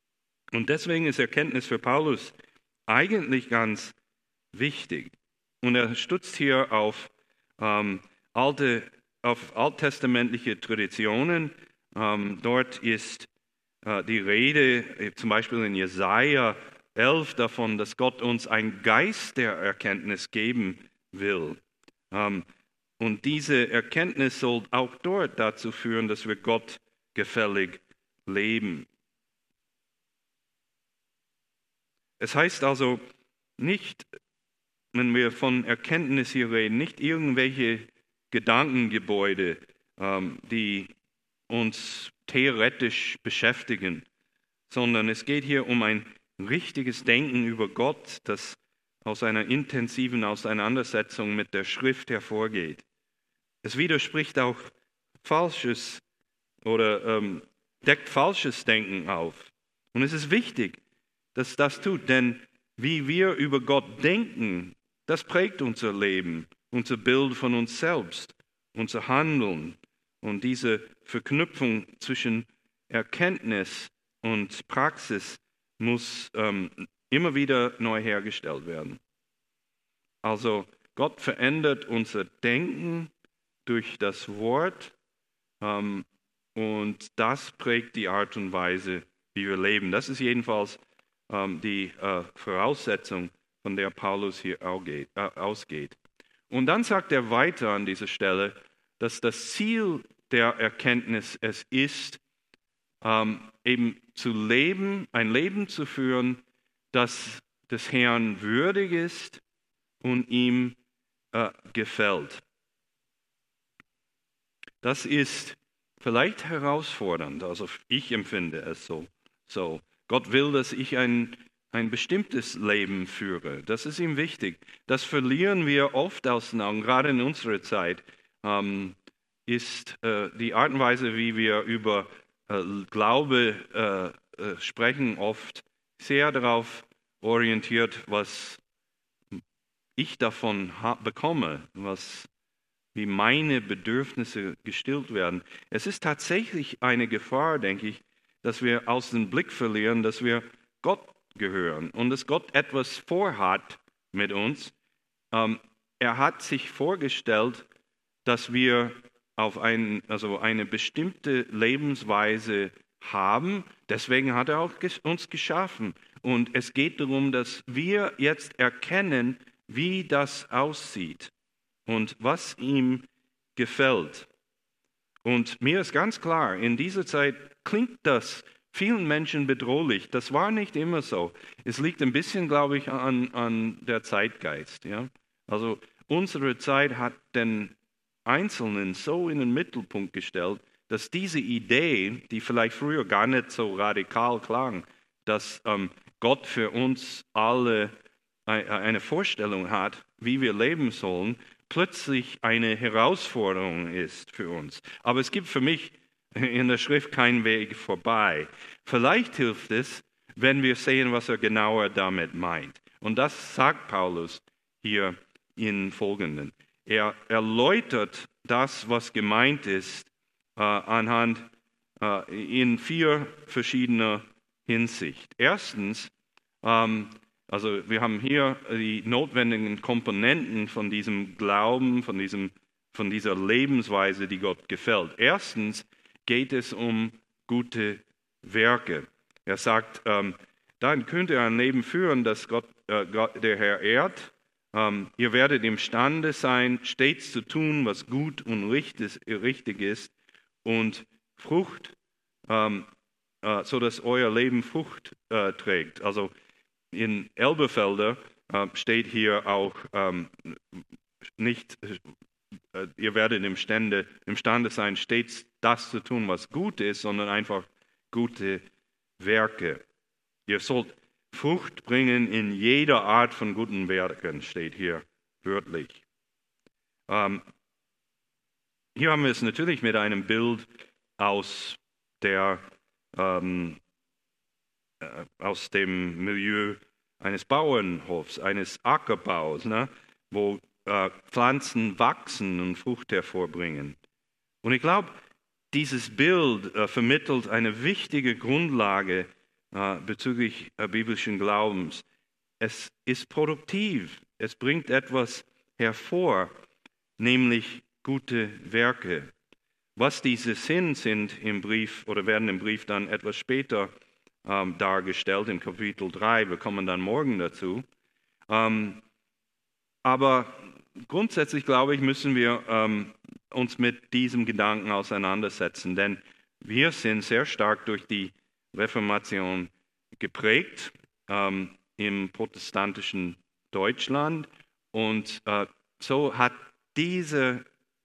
Und deswegen ist Erkenntnis für Paulus eigentlich ganz wichtig. Und er stützt hier auf, ähm, alte, auf alttestamentliche Traditionen. Ähm, dort ist äh, die Rede, zum Beispiel in Jesaja elf, davon, dass Gott uns einen Geist der Erkenntnis geben will. Ähm, und diese Erkenntnis soll auch dort dazu führen, dass wir Gott gefällig leben. Es heißt also nicht, wenn wir von Erkenntnis hier reden, nicht irgendwelche Gedankengebäude, ähm, die uns theoretisch beschäftigen, sondern es geht hier um ein richtiges Denken über Gott, das aus einer intensiven Auseinandersetzung mit der Schrift hervorgeht. Es widerspricht auch falsches oder ähm, deckt falsches Denken auf. Und es ist wichtig, dass das tut, denn wie wir über Gott denken, das prägt unser Leben, unser Bild von uns selbst, unser Handeln. Und diese Verknüpfung zwischen Erkenntnis und Praxis muss ähm, immer wieder neu hergestellt werden. Also Gott verändert unser Denken durch das Wort ähm, und das prägt die Art und Weise, wie wir leben. Das ist jedenfalls ähm, die äh, Voraussetzung, von der Paulus hier ausgeht, äh, ausgeht. Und dann sagt er weiter an dieser Stelle, dass das Ziel der Erkenntnis es ist, ähm, eben zu leben, ein Leben zu führen, das des Herrn würdig ist und ihm äh, gefällt. Das ist vielleicht herausfordernd, also ich empfinde es so. so. Gott will, dass ich ein, ein bestimmtes Leben führe. Das ist ihm wichtig. Das verlieren wir oft aus den Augen, gerade in unserer Zeit. Ähm, ist äh, die Art und Weise, wie wir über äh, Glaube äh, äh, sprechen, oft sehr darauf orientiert, was ich davon ha- bekomme, was, wie meine Bedürfnisse gestillt werden. Es ist tatsächlich eine Gefahr, denke ich, dass wir aus dem Blick verlieren, dass wir Gott gehören und dass Gott etwas vorhat mit uns. Ähm, er hat sich vorgestellt, dass wir auf ein, also eine bestimmte Lebensweise haben. Deswegen hat er auch uns geschaffen. Und es geht darum, dass wir jetzt erkennen, wie das aussieht und was ihm gefällt. Und mir ist ganz klar, in dieser Zeit klingt das vielen Menschen bedrohlich. Das war nicht immer so. Es liegt ein bisschen, glaube ich, an, an der Zeitgeist. Ja? Also unsere Zeit hat den Einzelnen so in den Mittelpunkt gestellt, dass diese Idee, die vielleicht früher gar nicht so radikal klang, dass ähm, Gott für uns alle eine Vorstellung hat, wie wir leben sollen, plötzlich eine Herausforderung ist für uns. Aber es gibt für mich in der Schrift keinen Weg vorbei. Vielleicht hilft es, wenn wir sehen, was er genauer damit meint. Und das sagt Paulus hier in Folgenden. Er erläutert das, was gemeint ist, äh, anhand äh, in vier verschiedener Hinsicht. Erstens, ähm, also wir haben hier die notwendigen Komponenten von diesem Glauben, von, diesem, von dieser Lebensweise, die Gott gefällt. Erstens geht es um gute Werke. Er sagt, ähm, dann könnt ihr ein Leben führen, das Gott, äh, Gott der Herr ehrt. Ähm, ihr werdet imstande sein, stets zu tun, was gut und richtig, richtig ist und Frucht, ähm, äh, so dass euer Leben Frucht äh, trägt. Also in Elberfelder äh, steht hier auch ähm, nicht, äh, ihr werdet imstande, imstande sein, stets das zu tun, was gut ist, sondern einfach gute Werke. Ihr sollt Frucht bringen in jeder Art von guten Werken, steht hier wörtlich. Ähm, hier haben wir es natürlich mit einem Bild aus der ähm, aus dem Milieu eines Bauernhofs, eines Ackerbaus, ne, wo äh, Pflanzen wachsen und Frucht hervorbringen. Und ich glaube, dieses Bild äh, vermittelt eine wichtige Grundlage äh, bezüglich äh, biblischen Glaubens. Es ist produktiv, es bringt etwas hervor, nämlich gute Werke. Was diese sind, sind im Brief oder werden im Brief dann etwas später Ähm, dargestellt in Kapitel drei. Wir kommen dann morgen dazu. Ähm, aber grundsätzlich, glaube ich, müssen wir ähm, uns mit diesem Gedanken auseinandersetzen, denn wir sind sehr stark durch die Reformation geprägt ähm, im protestantischen Deutschland und äh, so hat diese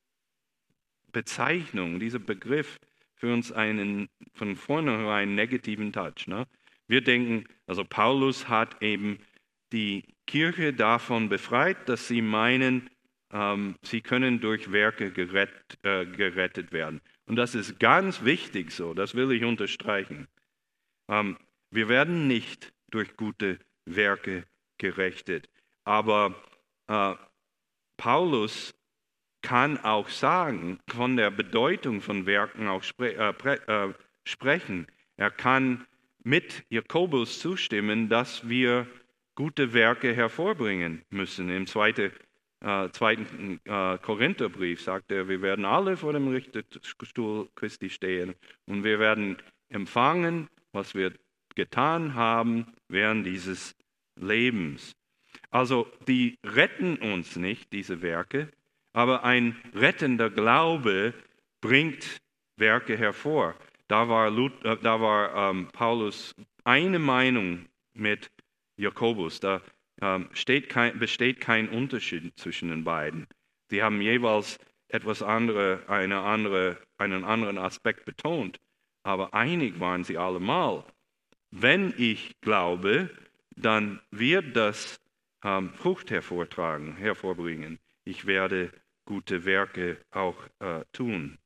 Bezeichnung, dieser Begriff für uns einen von vornherein negativen Touch. Ne? Wir denken, also Paulus hat eben die Kirche davon befreit, dass sie meinen, ähm, sie können durch Werke gerett, äh, gerettet werden. Und das ist ganz wichtig so, das will ich unterstreichen. Ähm, wir werden nicht durch gute Werke gerechtet, aber äh, Paulus kann auch sagen, von der Bedeutung von Werken auch spre äh, äh, sprechen. Er kann mit Jakobus zustimmen, dass wir gute Werke hervorbringen müssen. Im zweiten, äh, zweiten äh, Korintherbrief sagt er, wir werden alle vor dem Richterstuhl Christi stehen und wir werden empfangen, was wir getan haben während dieses Lebens. Also die retten uns nicht, diese Werke, aber ein rettender Glaube bringt Werke hervor. Da war, Luther, äh, da war ähm, Paulus eine Meinung mit Jakobus. Da ähm, steht kein, besteht kein Unterschied zwischen den beiden. Sie haben jeweils etwas andere, eine andere, einen anderen Aspekt betont, aber einig waren sie allemal. Wenn ich glaube, dann wird das ähm, Frucht hervortragen, hervorbringen. Ich werde gute Werke auch äh, tun.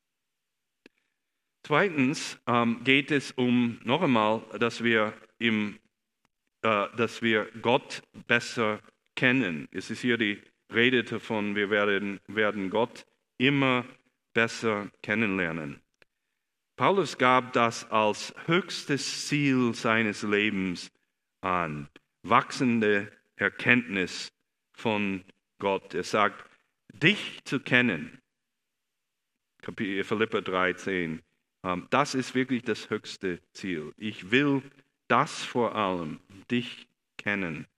Zweitens ähm, geht es um, noch einmal, dass wir, im, äh, dass wir Gott besser kennen. Es ist hier die Rede davon, wir werden, werden Gott immer besser kennenlernen. Paulus gab das als höchstes Ziel seines Lebens an, wachsende Erkenntnis von Gott. Er sagt, dich zu kennen, Philipper dreizehn, das ist wirklich das höchste Ziel. Ich will das vor allem, dich kennen.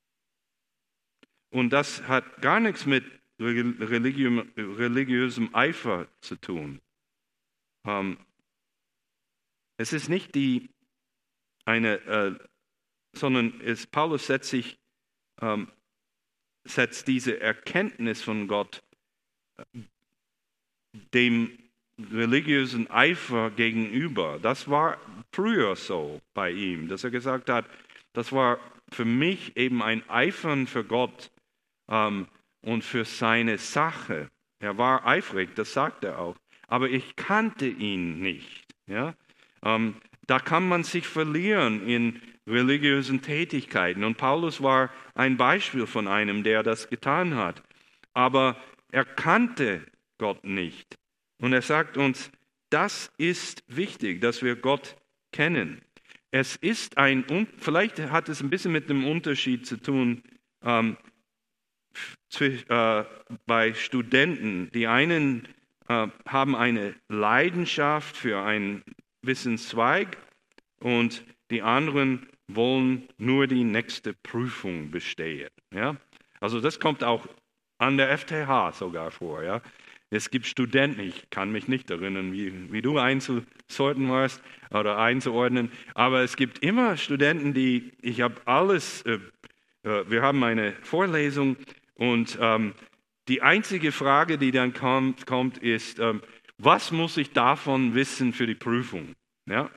Und das hat gar nichts mit religiösem Eifer zu tun. Es ist nicht die eine, äh, sondern es, Paulus setzt sich, ähm, setzt diese Erkenntnis von Gott dem religiösen Eifer gegenüber. Das war früher so bei ihm, dass er gesagt hat, das war für mich eben ein Eifern für Gott ähm, und für seine Sache. Er war eifrig, das sagt er auch. Aber ich kannte ihn nicht. Ja? Ähm, da kann man sich verlieren in religiösen Tätigkeiten. Und Paulus war ein Beispiel von einem, der das getan hat. Aber er kannte Gott nicht. Und er sagt uns, das ist wichtig, dass wir Gott kennen. Es ist ein, vielleicht hat es ein bisschen mit dem Unterschied zu tun ähm, zu, äh, bei Studenten. Die einen äh, haben eine Leidenschaft für einen Wissenszweig und die anderen wollen nur die nächste Prüfung bestehen. Ja? Also das kommt auch an der F T H sogar vor. Ja? Es gibt Studenten, ich kann mich nicht erinnern, wie, wie du einzusorten warst oder einzuordnen, aber es gibt immer Studenten, die, ich habe alles, äh, äh, wir haben eine Vorlesung und ähm, die einzige Frage, die dann kommt, kommt ist, ähm, was muss ich davon wissen für die Prüfung? Ja?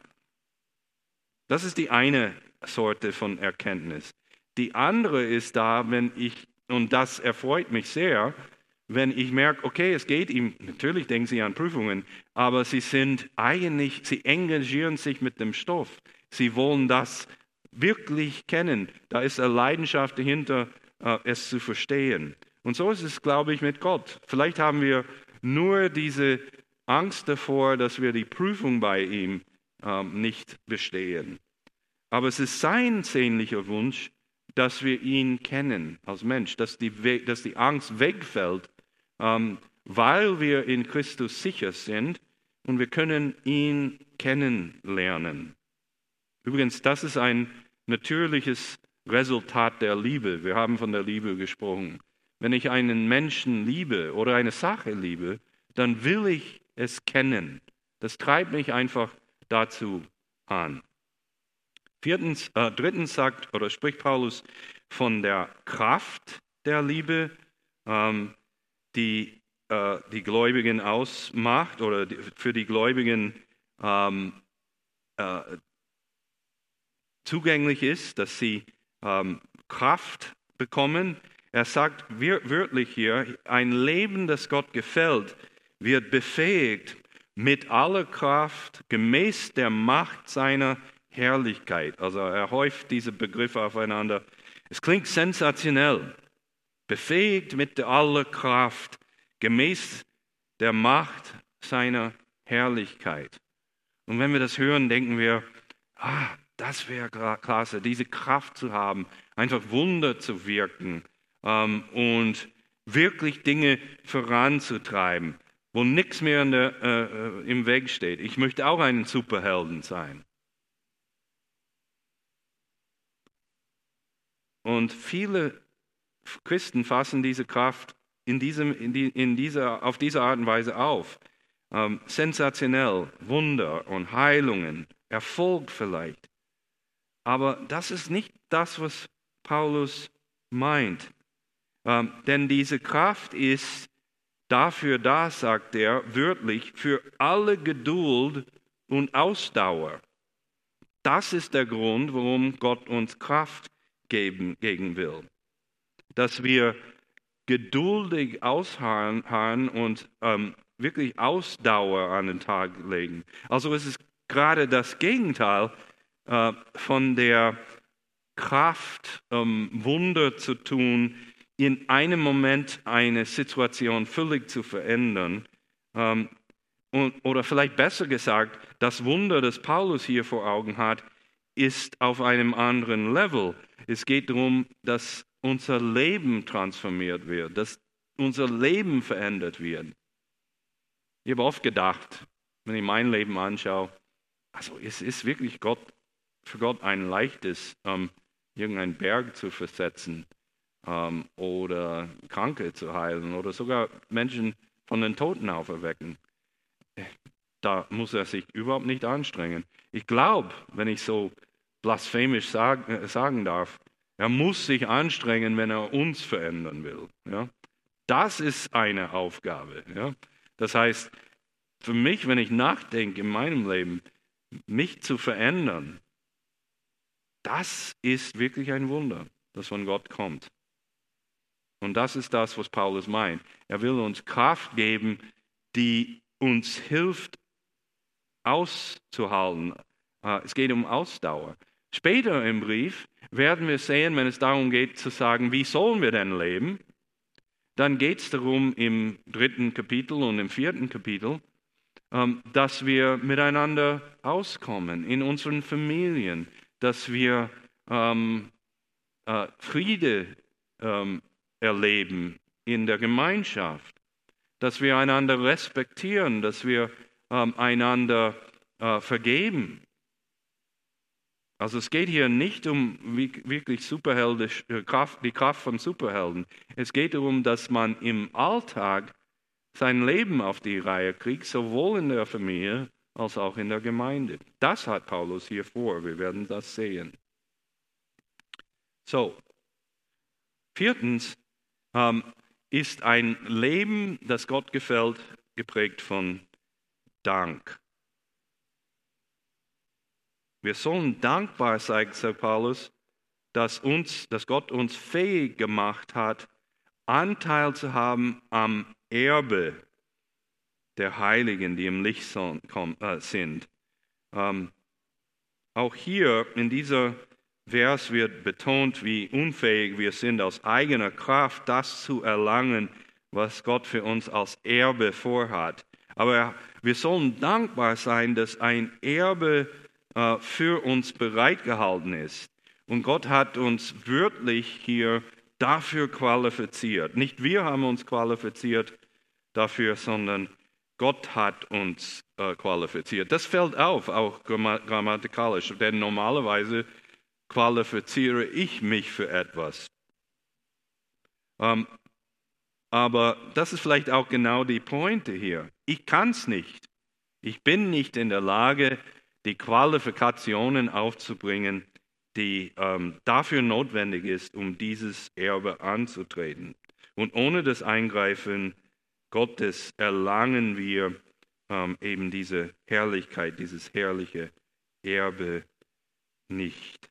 Das ist die eine Sorte von Erkenntnis. Die andere ist da, wenn ich, und das erfreut mich sehr, wenn ich merke, okay, es geht ihm, natürlich denken sie an Prüfungen, aber sie sind eigentlich, sie engagieren sich mit dem Stoff. Sie wollen das wirklich kennen. Da ist eine Leidenschaft dahinter, es zu verstehen. Und so ist es, glaube ich, mit Gott. Vielleicht haben wir nur diese Angst davor, dass wir die Prüfung bei ihm ähm, nicht bestehen. Aber es ist sein sehnlicher Wunsch, dass wir ihn kennen als Mensch, dass die, dass die Angst wegfällt, ähm, weil wir in Christus sicher sind und wir können ihn kennenlernen. Übrigens, das ist ein natürliches Resultat der Liebe. Wir haben von der Liebe gesprochen. Wenn ich einen Menschen liebe oder eine Sache liebe, dann will ich es kennen. Das treibt mich einfach dazu an. Viertens, äh, drittens sagt oder spricht Paulus von der Kraft der Liebe, ähm, die äh, die Gläubigen ausmacht oder die, für die Gläubigen ähm, äh, zugänglich ist, dass sie ähm, Kraft bekommen. Er sagt wörtlich hier, ein Leben, das Gott gefällt, wird befähigt mit aller Kraft gemäß der Macht seiner Herrlichkeit. Also er häuft diese Begriffe aufeinander. Es klingt sensationell. Befähigt mit aller Kraft gemäß der Macht seiner Herrlichkeit. Und wenn wir das hören, denken wir, ah, das wäre klasse, diese Kraft zu haben, einfach Wunder zu wirken ähm, und wirklich Dinge voranzutreiben, wo nichts mehr in der, äh, im Weg steht. Ich möchte auch ein Superhelden sein. Und viele Christen fassen diese Kraft in diesem, in die, in dieser, auf diese Art und Weise auf. Ähm, sensationell, Wunder und Heilungen, Erfolg vielleicht. Aber das ist nicht das, was Paulus meint. Ähm, denn diese Kraft ist dafür da, sagt er wörtlich, für alle Geduld und Ausdauer. Das ist der Grund, warum Gott uns Kraft geben, geben will. Dass wir geduldig ausharren und ähm, wirklich Ausdauer an den Tag legen. Also es ist gerade das Gegenteil äh, von der Kraft, ähm, Wunder zu tun, in einem Moment eine Situation völlig zu verändern. Ähm, und, oder vielleicht besser gesagt, das Wunder, das Paulus hier vor Augen hat, ist auf einem anderen Level. Es geht darum, dass unser Leben transformiert wird, dass unser Leben verändert wird. Ich habe oft gedacht, wenn ich mein Leben anschaue, also es ist wirklich Gott, für Gott ein leichtes, ähm, irgendeinen Berg zu versetzen ähm, oder Kranke zu heilen oder sogar Menschen von den Toten auferwecken. da muss er sich überhaupt nicht anstrengen. Ich glaube, wenn ich so blasphemisch sag, äh, sagen darf, er muss sich anstrengen, wenn er uns verändern will. Ja? Das ist eine Aufgabe. Ja? Das heißt, für mich, wenn ich nachdenke in meinem Leben, mich zu verändern, das ist wirklich ein Wunder, das von Gott kommt. Und das ist das, was Paulus meint. Er will uns Kraft geben, die uns hilft, auszuhalten. Es geht um Ausdauer. Später im Brief werden wir sehen, wenn es darum geht zu sagen, wie sollen wir denn leben, dann geht es darum im dritten Kapitel und im vierten Kapitel, dass wir miteinander auskommen in unseren Familien, dass wir ähm, äh, Friede ähm, erleben in der Gemeinschaft, dass wir einander respektieren, dass wir ähm, einander äh, vergeben. Also es geht hier nicht um wirklich superheldisch, Kraft, die Kraft von Superhelden. Es geht darum, dass man im Alltag sein Leben auf die Reihe kriegt, sowohl in der Familie als auch in der Gemeinde. Das hat Paulus hier vor. Wir werden das sehen. So, viertens ähm, ist ein Leben, das Gott gefällt, geprägt von Dank. Wir sollen dankbar sein, sagt Paulus, dass, uns, dass Gott uns fähig gemacht hat, Anteil zu haben am Erbe der Heiligen, die im Licht sind. Ähm, auch hier in dieser Vers wird betont, wie unfähig wir sind, aus eigener Kraft das zu erlangen, was Gott für uns als Erbe vorhat. Aber wir sollen dankbar sein, dass ein Erbe äh, für uns bereitgehalten ist. Und Gott hat uns wörtlich hier dafür qualifiziert. Nicht wir haben uns qualifiziert dafür, sondern Gott hat uns äh, qualifiziert. Das fällt auf, auch grammatikalisch, denn normalerweise qualifiziere ich mich für etwas. Ähm, aber das ist vielleicht auch genau die Pointe hier. Ich kann es nicht. Ich bin nicht in der Lage, die Qualifikationen aufzubringen, die ähm, dafür notwendig ist, um dieses Erbe anzutreten. Und ohne das Eingreifen Gottes erlangen wir ähm, eben diese Herrlichkeit, dieses herrliche Erbe nicht.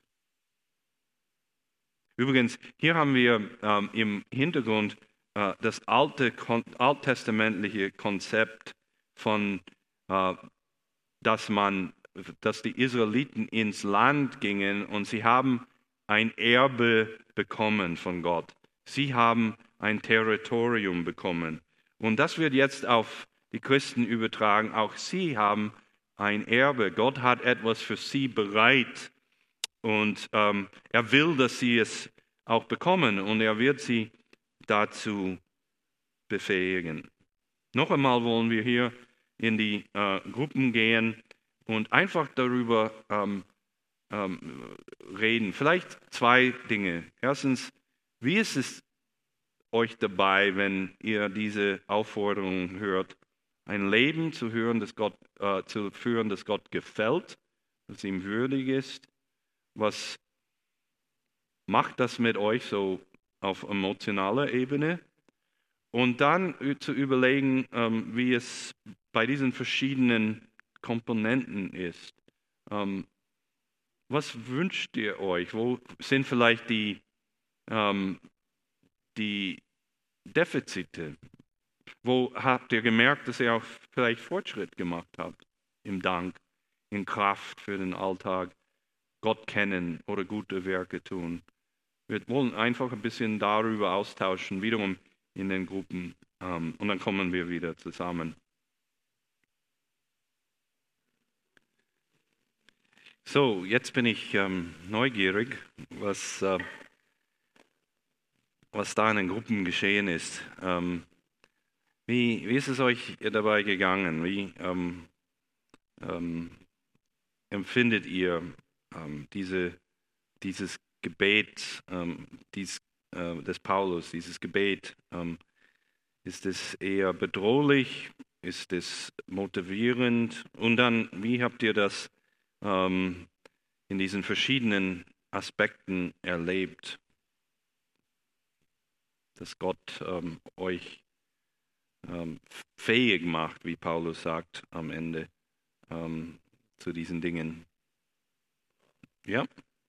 Übrigens, hier haben wir ähm, im Hintergrund äh, das alte, kon- alttestamentliche Konzept von, äh, dass man, dass die Israeliten ins Land gingen und sie haben ein Erbe bekommen von Gott. Sie haben ein Territorium bekommen. Und das wird jetzt auf die Christen übertragen. Auch sie haben ein Erbe. Gott hat etwas für sie bereit. Und ähm, er will, dass sie es auch bekommen. Und er wird sie dazu befähigen. Noch einmal wollen wir hier in die äh, Gruppen gehen und einfach darüber ähm, ähm, reden. Vielleicht zwei Dinge. Erstens, wie ist es euch dabei, wenn ihr diese Aufforderung hört, ein Leben zu hören, das Gott, äh, zu führen, das Gott gefällt, das ihm würdig ist? Was macht das mit euch so auf emotionaler Ebene? Und dann zu überlegen, ähm, wie es bei diesen verschiedenen Komponenten ist. Ähm, was wünscht ihr euch? Wo sind vielleicht die, ähm, die Defizite? Wo habt ihr gemerkt, dass ihr auch vielleicht Fortschritt gemacht habt im Dank, in Kraft für den Alltag, Gott kennen oder gute Werke tun? Wir wollen einfach ein bisschen darüber austauschen, wiederum in den Gruppen, ähm, und dann kommen wir wieder zusammen. So, jetzt bin ich ähm, neugierig, was, äh, was da in den Gruppen geschehen ist. Ähm, wie, wie ist es euch dabei gegangen? Wie ähm, ähm, empfindet ihr ähm, diese, dieses Gebet ähm, dies, äh, des Paulus, dieses Gebet? Ähm, ist es eher bedrohlich ist es motivierend? Und dann, wie habt ihr das ähm, in diesen verschiedenen Aspekten erlebt, dass Gott ähm, euch ähm, fähig macht, wie Paulus sagt am Ende, ähm, zu diesen Dingen? Ja,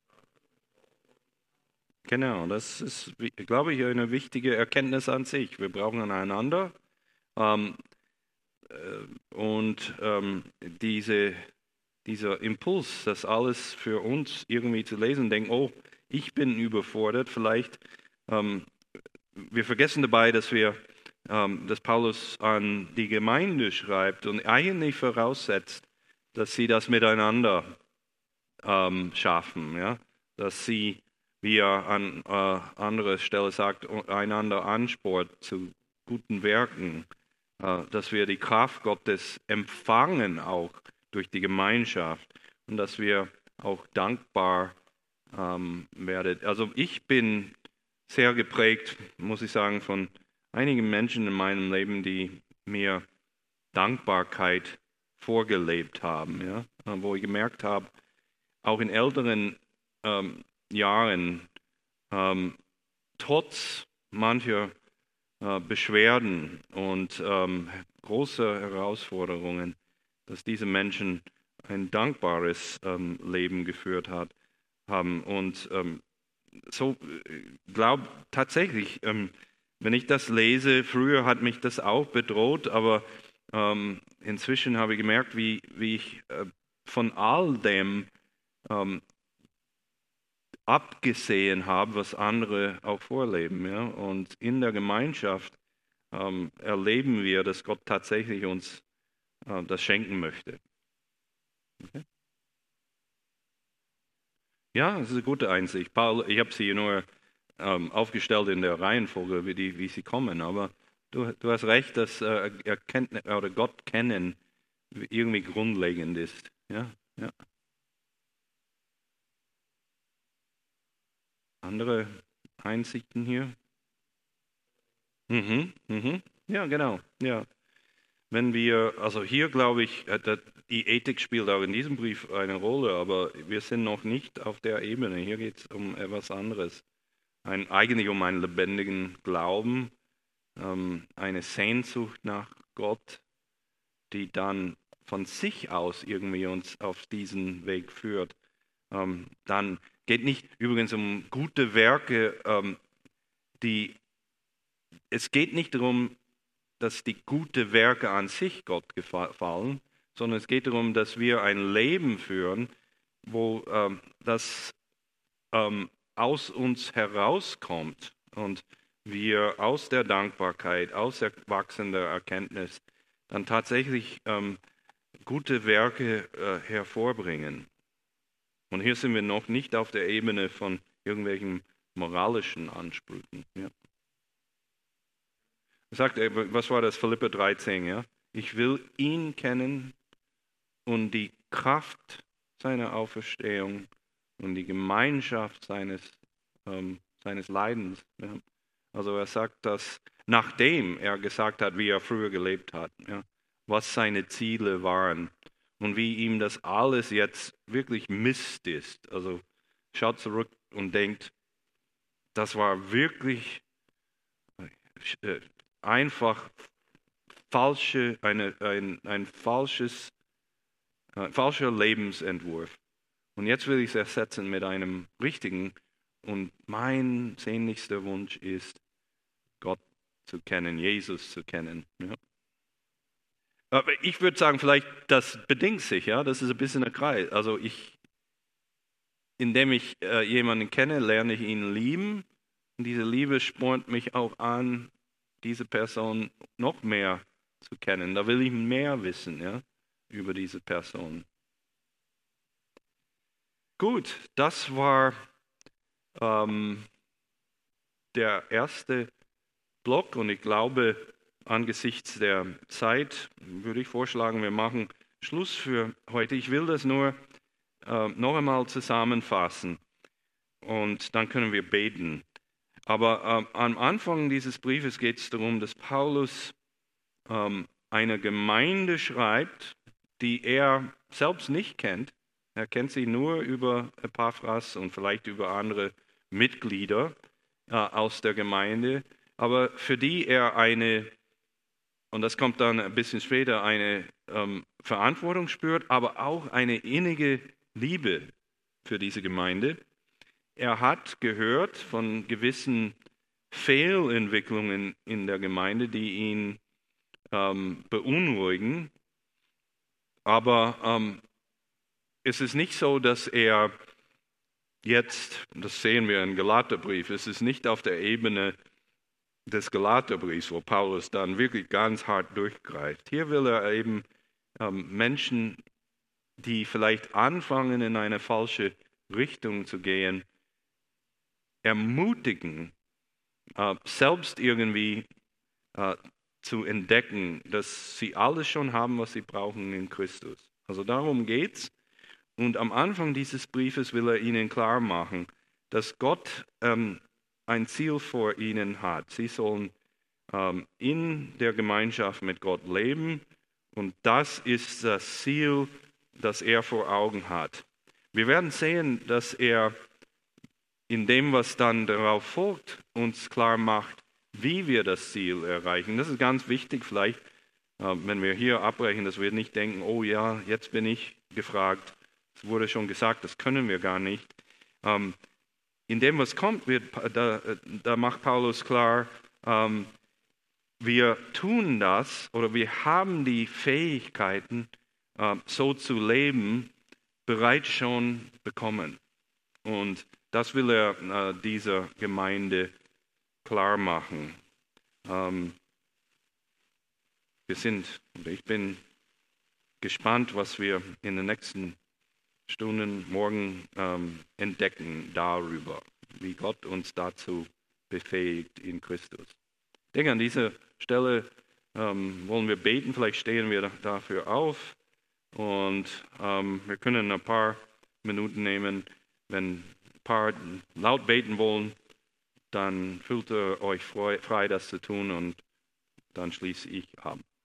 genau. Das ist, glaube ich, eine wichtige Erkenntnis an sich. Wir brauchen einander. Ähm, äh, und ähm, diese, dieser Impuls, das alles für uns irgendwie zu lesen, denken, oh, ich bin überfordert, vielleicht. Ähm, wir vergessen dabei, dass wir, ähm, dass Paulus an die Gemeinde schreibt und eigentlich voraussetzt, dass sie das miteinander ähm, schaffen, ja? Dass sie, wie er an äh, anderer Stelle sagt, einander ansport zu guten Werken, äh, dass wir die Kraft Gottes empfangen auch durch die Gemeinschaft und dass wir auch dankbar ähm, werden. Also ich bin sehr geprägt, muss ich sagen, von einigen Menschen in meinem Leben, die mir Dankbarkeit vorgelebt haben, ja? Wo ich gemerkt habe, auch in älteren ähm, Jahren, ähm, trotz mancher äh, Beschwerden und ähm, großer Herausforderungen, dass diese Menschen ein dankbares ähm, Leben geführt hat, haben. Und ähm, so äh, glaube tatsächlich, ähm, wenn ich das lese, früher hat mich das auch bedroht, aber ähm, inzwischen habe ich gemerkt, wie, wie ich äh, von all dem ähm, abgesehen habe, was andere auch vorleben. Ja? Und in der Gemeinschaft ähm, erleben wir, dass Gott tatsächlich uns äh, das schenken möchte. Okay? Ja, das ist eine gute Einsicht. Paul, ich habe sie nur ähm, aufgestellt in der Reihenfolge, wie, die, wie sie kommen, aber du, du hast recht, dass äh, Erkenntnis oder Gott kennen irgendwie grundlegend ist. Ja, ja. Andere Einsichten hier? Mhm, mhm. Ja, genau. Ja. Wenn wir, also hier glaube ich, äh, die Ethik spielt auch in diesem Brief eine Rolle, aber wir sind noch nicht auf der Ebene. Hier geht es um etwas anderes. Ein, eigentlich um einen lebendigen Glauben, ähm, eine Sehnsucht nach Gott, die dann von sich aus irgendwie uns auf diesen Weg führt. Ähm, dann geht nicht übrigens um gute Werke, ähm, die, es geht nicht darum, dass die guten Werke an sich Gott gefallen, sondern es geht darum, dass wir ein Leben führen, wo ähm, das ähm, aus uns herauskommt und wir aus der Dankbarkeit, aus der wachsenden Erkenntnis dann tatsächlich ähm, gute Werke äh, hervorbringen. Und hier sind wir noch nicht auf der Ebene von irgendwelchen moralischen Ansprüchen. Ja. Er sagt, was war das, Philipper dreizehn, ja? Ich will ihn kennen und die Kraft seiner Auferstehung und die Gemeinschaft seines, ähm, seines Leidens. Ja? Also er sagt das, nachdem er gesagt hat, wie er früher gelebt hat, ja? Was seine Ziele waren und wie ihm das alles jetzt wirklich Mist ist. Also schaut zurück und denkt, das war wirklich äh, einfach falsche, eine, ein, ein falsches, äh, falscher Lebensentwurf. Und jetzt will ich es ersetzen mit einem richtigen. Und mein sehnlichster Wunsch ist, Gott zu kennen, Jesus zu kennen. Ja. Aber ich würde sagen, vielleicht das bedingt sich, ja, das ist ein bisschen ein Kreis. Also ich, indem ich äh, jemanden kenne, lerne ich ihn lieben. Und diese Liebe spornt mich auch an, diese Person noch mehr zu kennen. Da will ich mehr wissen, ja, über diese Person. Gut, das war ähm, der erste Block und ich glaube, angesichts der Zeit würde ich vorschlagen, wir machen Schluss für heute. Ich will das nur äh, noch einmal zusammenfassen und dann können wir beten. Aber äh, am Anfang dieses Briefes geht es darum, dass Paulus ähm, eine Gemeinde schreibt, die er selbst nicht kennt. Er kennt sie nur über Epaphras und vielleicht über andere Mitglieder äh, aus der Gemeinde, aber für die er eine, und das kommt dann ein bisschen später, eine ähm, Verantwortung spürt, aber auch eine innige Liebe für diese Gemeinde. Er hat gehört von gewissen Fehlentwicklungen in der Gemeinde, die ihn ähm, beunruhigen. Aber ähm, es ist nicht so, dass er jetzt, das sehen wir im Galaterbrief, es ist nicht auf der Ebene des Galaterbriefs, wo Paulus dann wirklich ganz hart durchgreift. Hier will er eben ähm, Menschen, die vielleicht anfangen, in eine falsche Richtung zu gehen, ermutigen, äh, selbst irgendwie äh, zu entdecken, dass sie alles schon haben, was sie brauchen in Christus. Also darum geht's. Und am Anfang dieses Briefes will er ihnen klar machen, dass Gott ähm, ein Ziel vor ihnen hat. Sie sollen ähm, in der Gemeinschaft mit Gott leben und das ist das Ziel, das er vor Augen hat. Wir werden sehen, dass er in dem, was dann darauf folgt, uns klar macht, wie wir das Ziel erreichen. Das ist ganz wichtig vielleicht, äh, wenn wir hier abbrechen, dass wir nicht denken, oh ja, jetzt bin ich gefragt. Es wurde schon gesagt, das können wir gar nicht. Ähm, in dem, was kommt, wird, da, da macht Paulus klar, ähm, wir tun das oder wir haben die Fähigkeiten, äh, so zu leben, bereits schon bekommen. Und das will er äh, dieser Gemeinde klar machen. Ähm, wir sind, ich bin gespannt, was wir in den nächsten Stunden morgen ähm, entdecken darüber, wie Gott uns dazu befähigt in Christus. Ich denke, an dieser Stelle ähm, wollen wir beten, vielleicht stehen wir dafür auf und ähm, wir können ein paar Minuten nehmen, wenn ein paar laut beten wollen, dann fühlt ihr euch frei, das zu tun und dann schließe ich ab.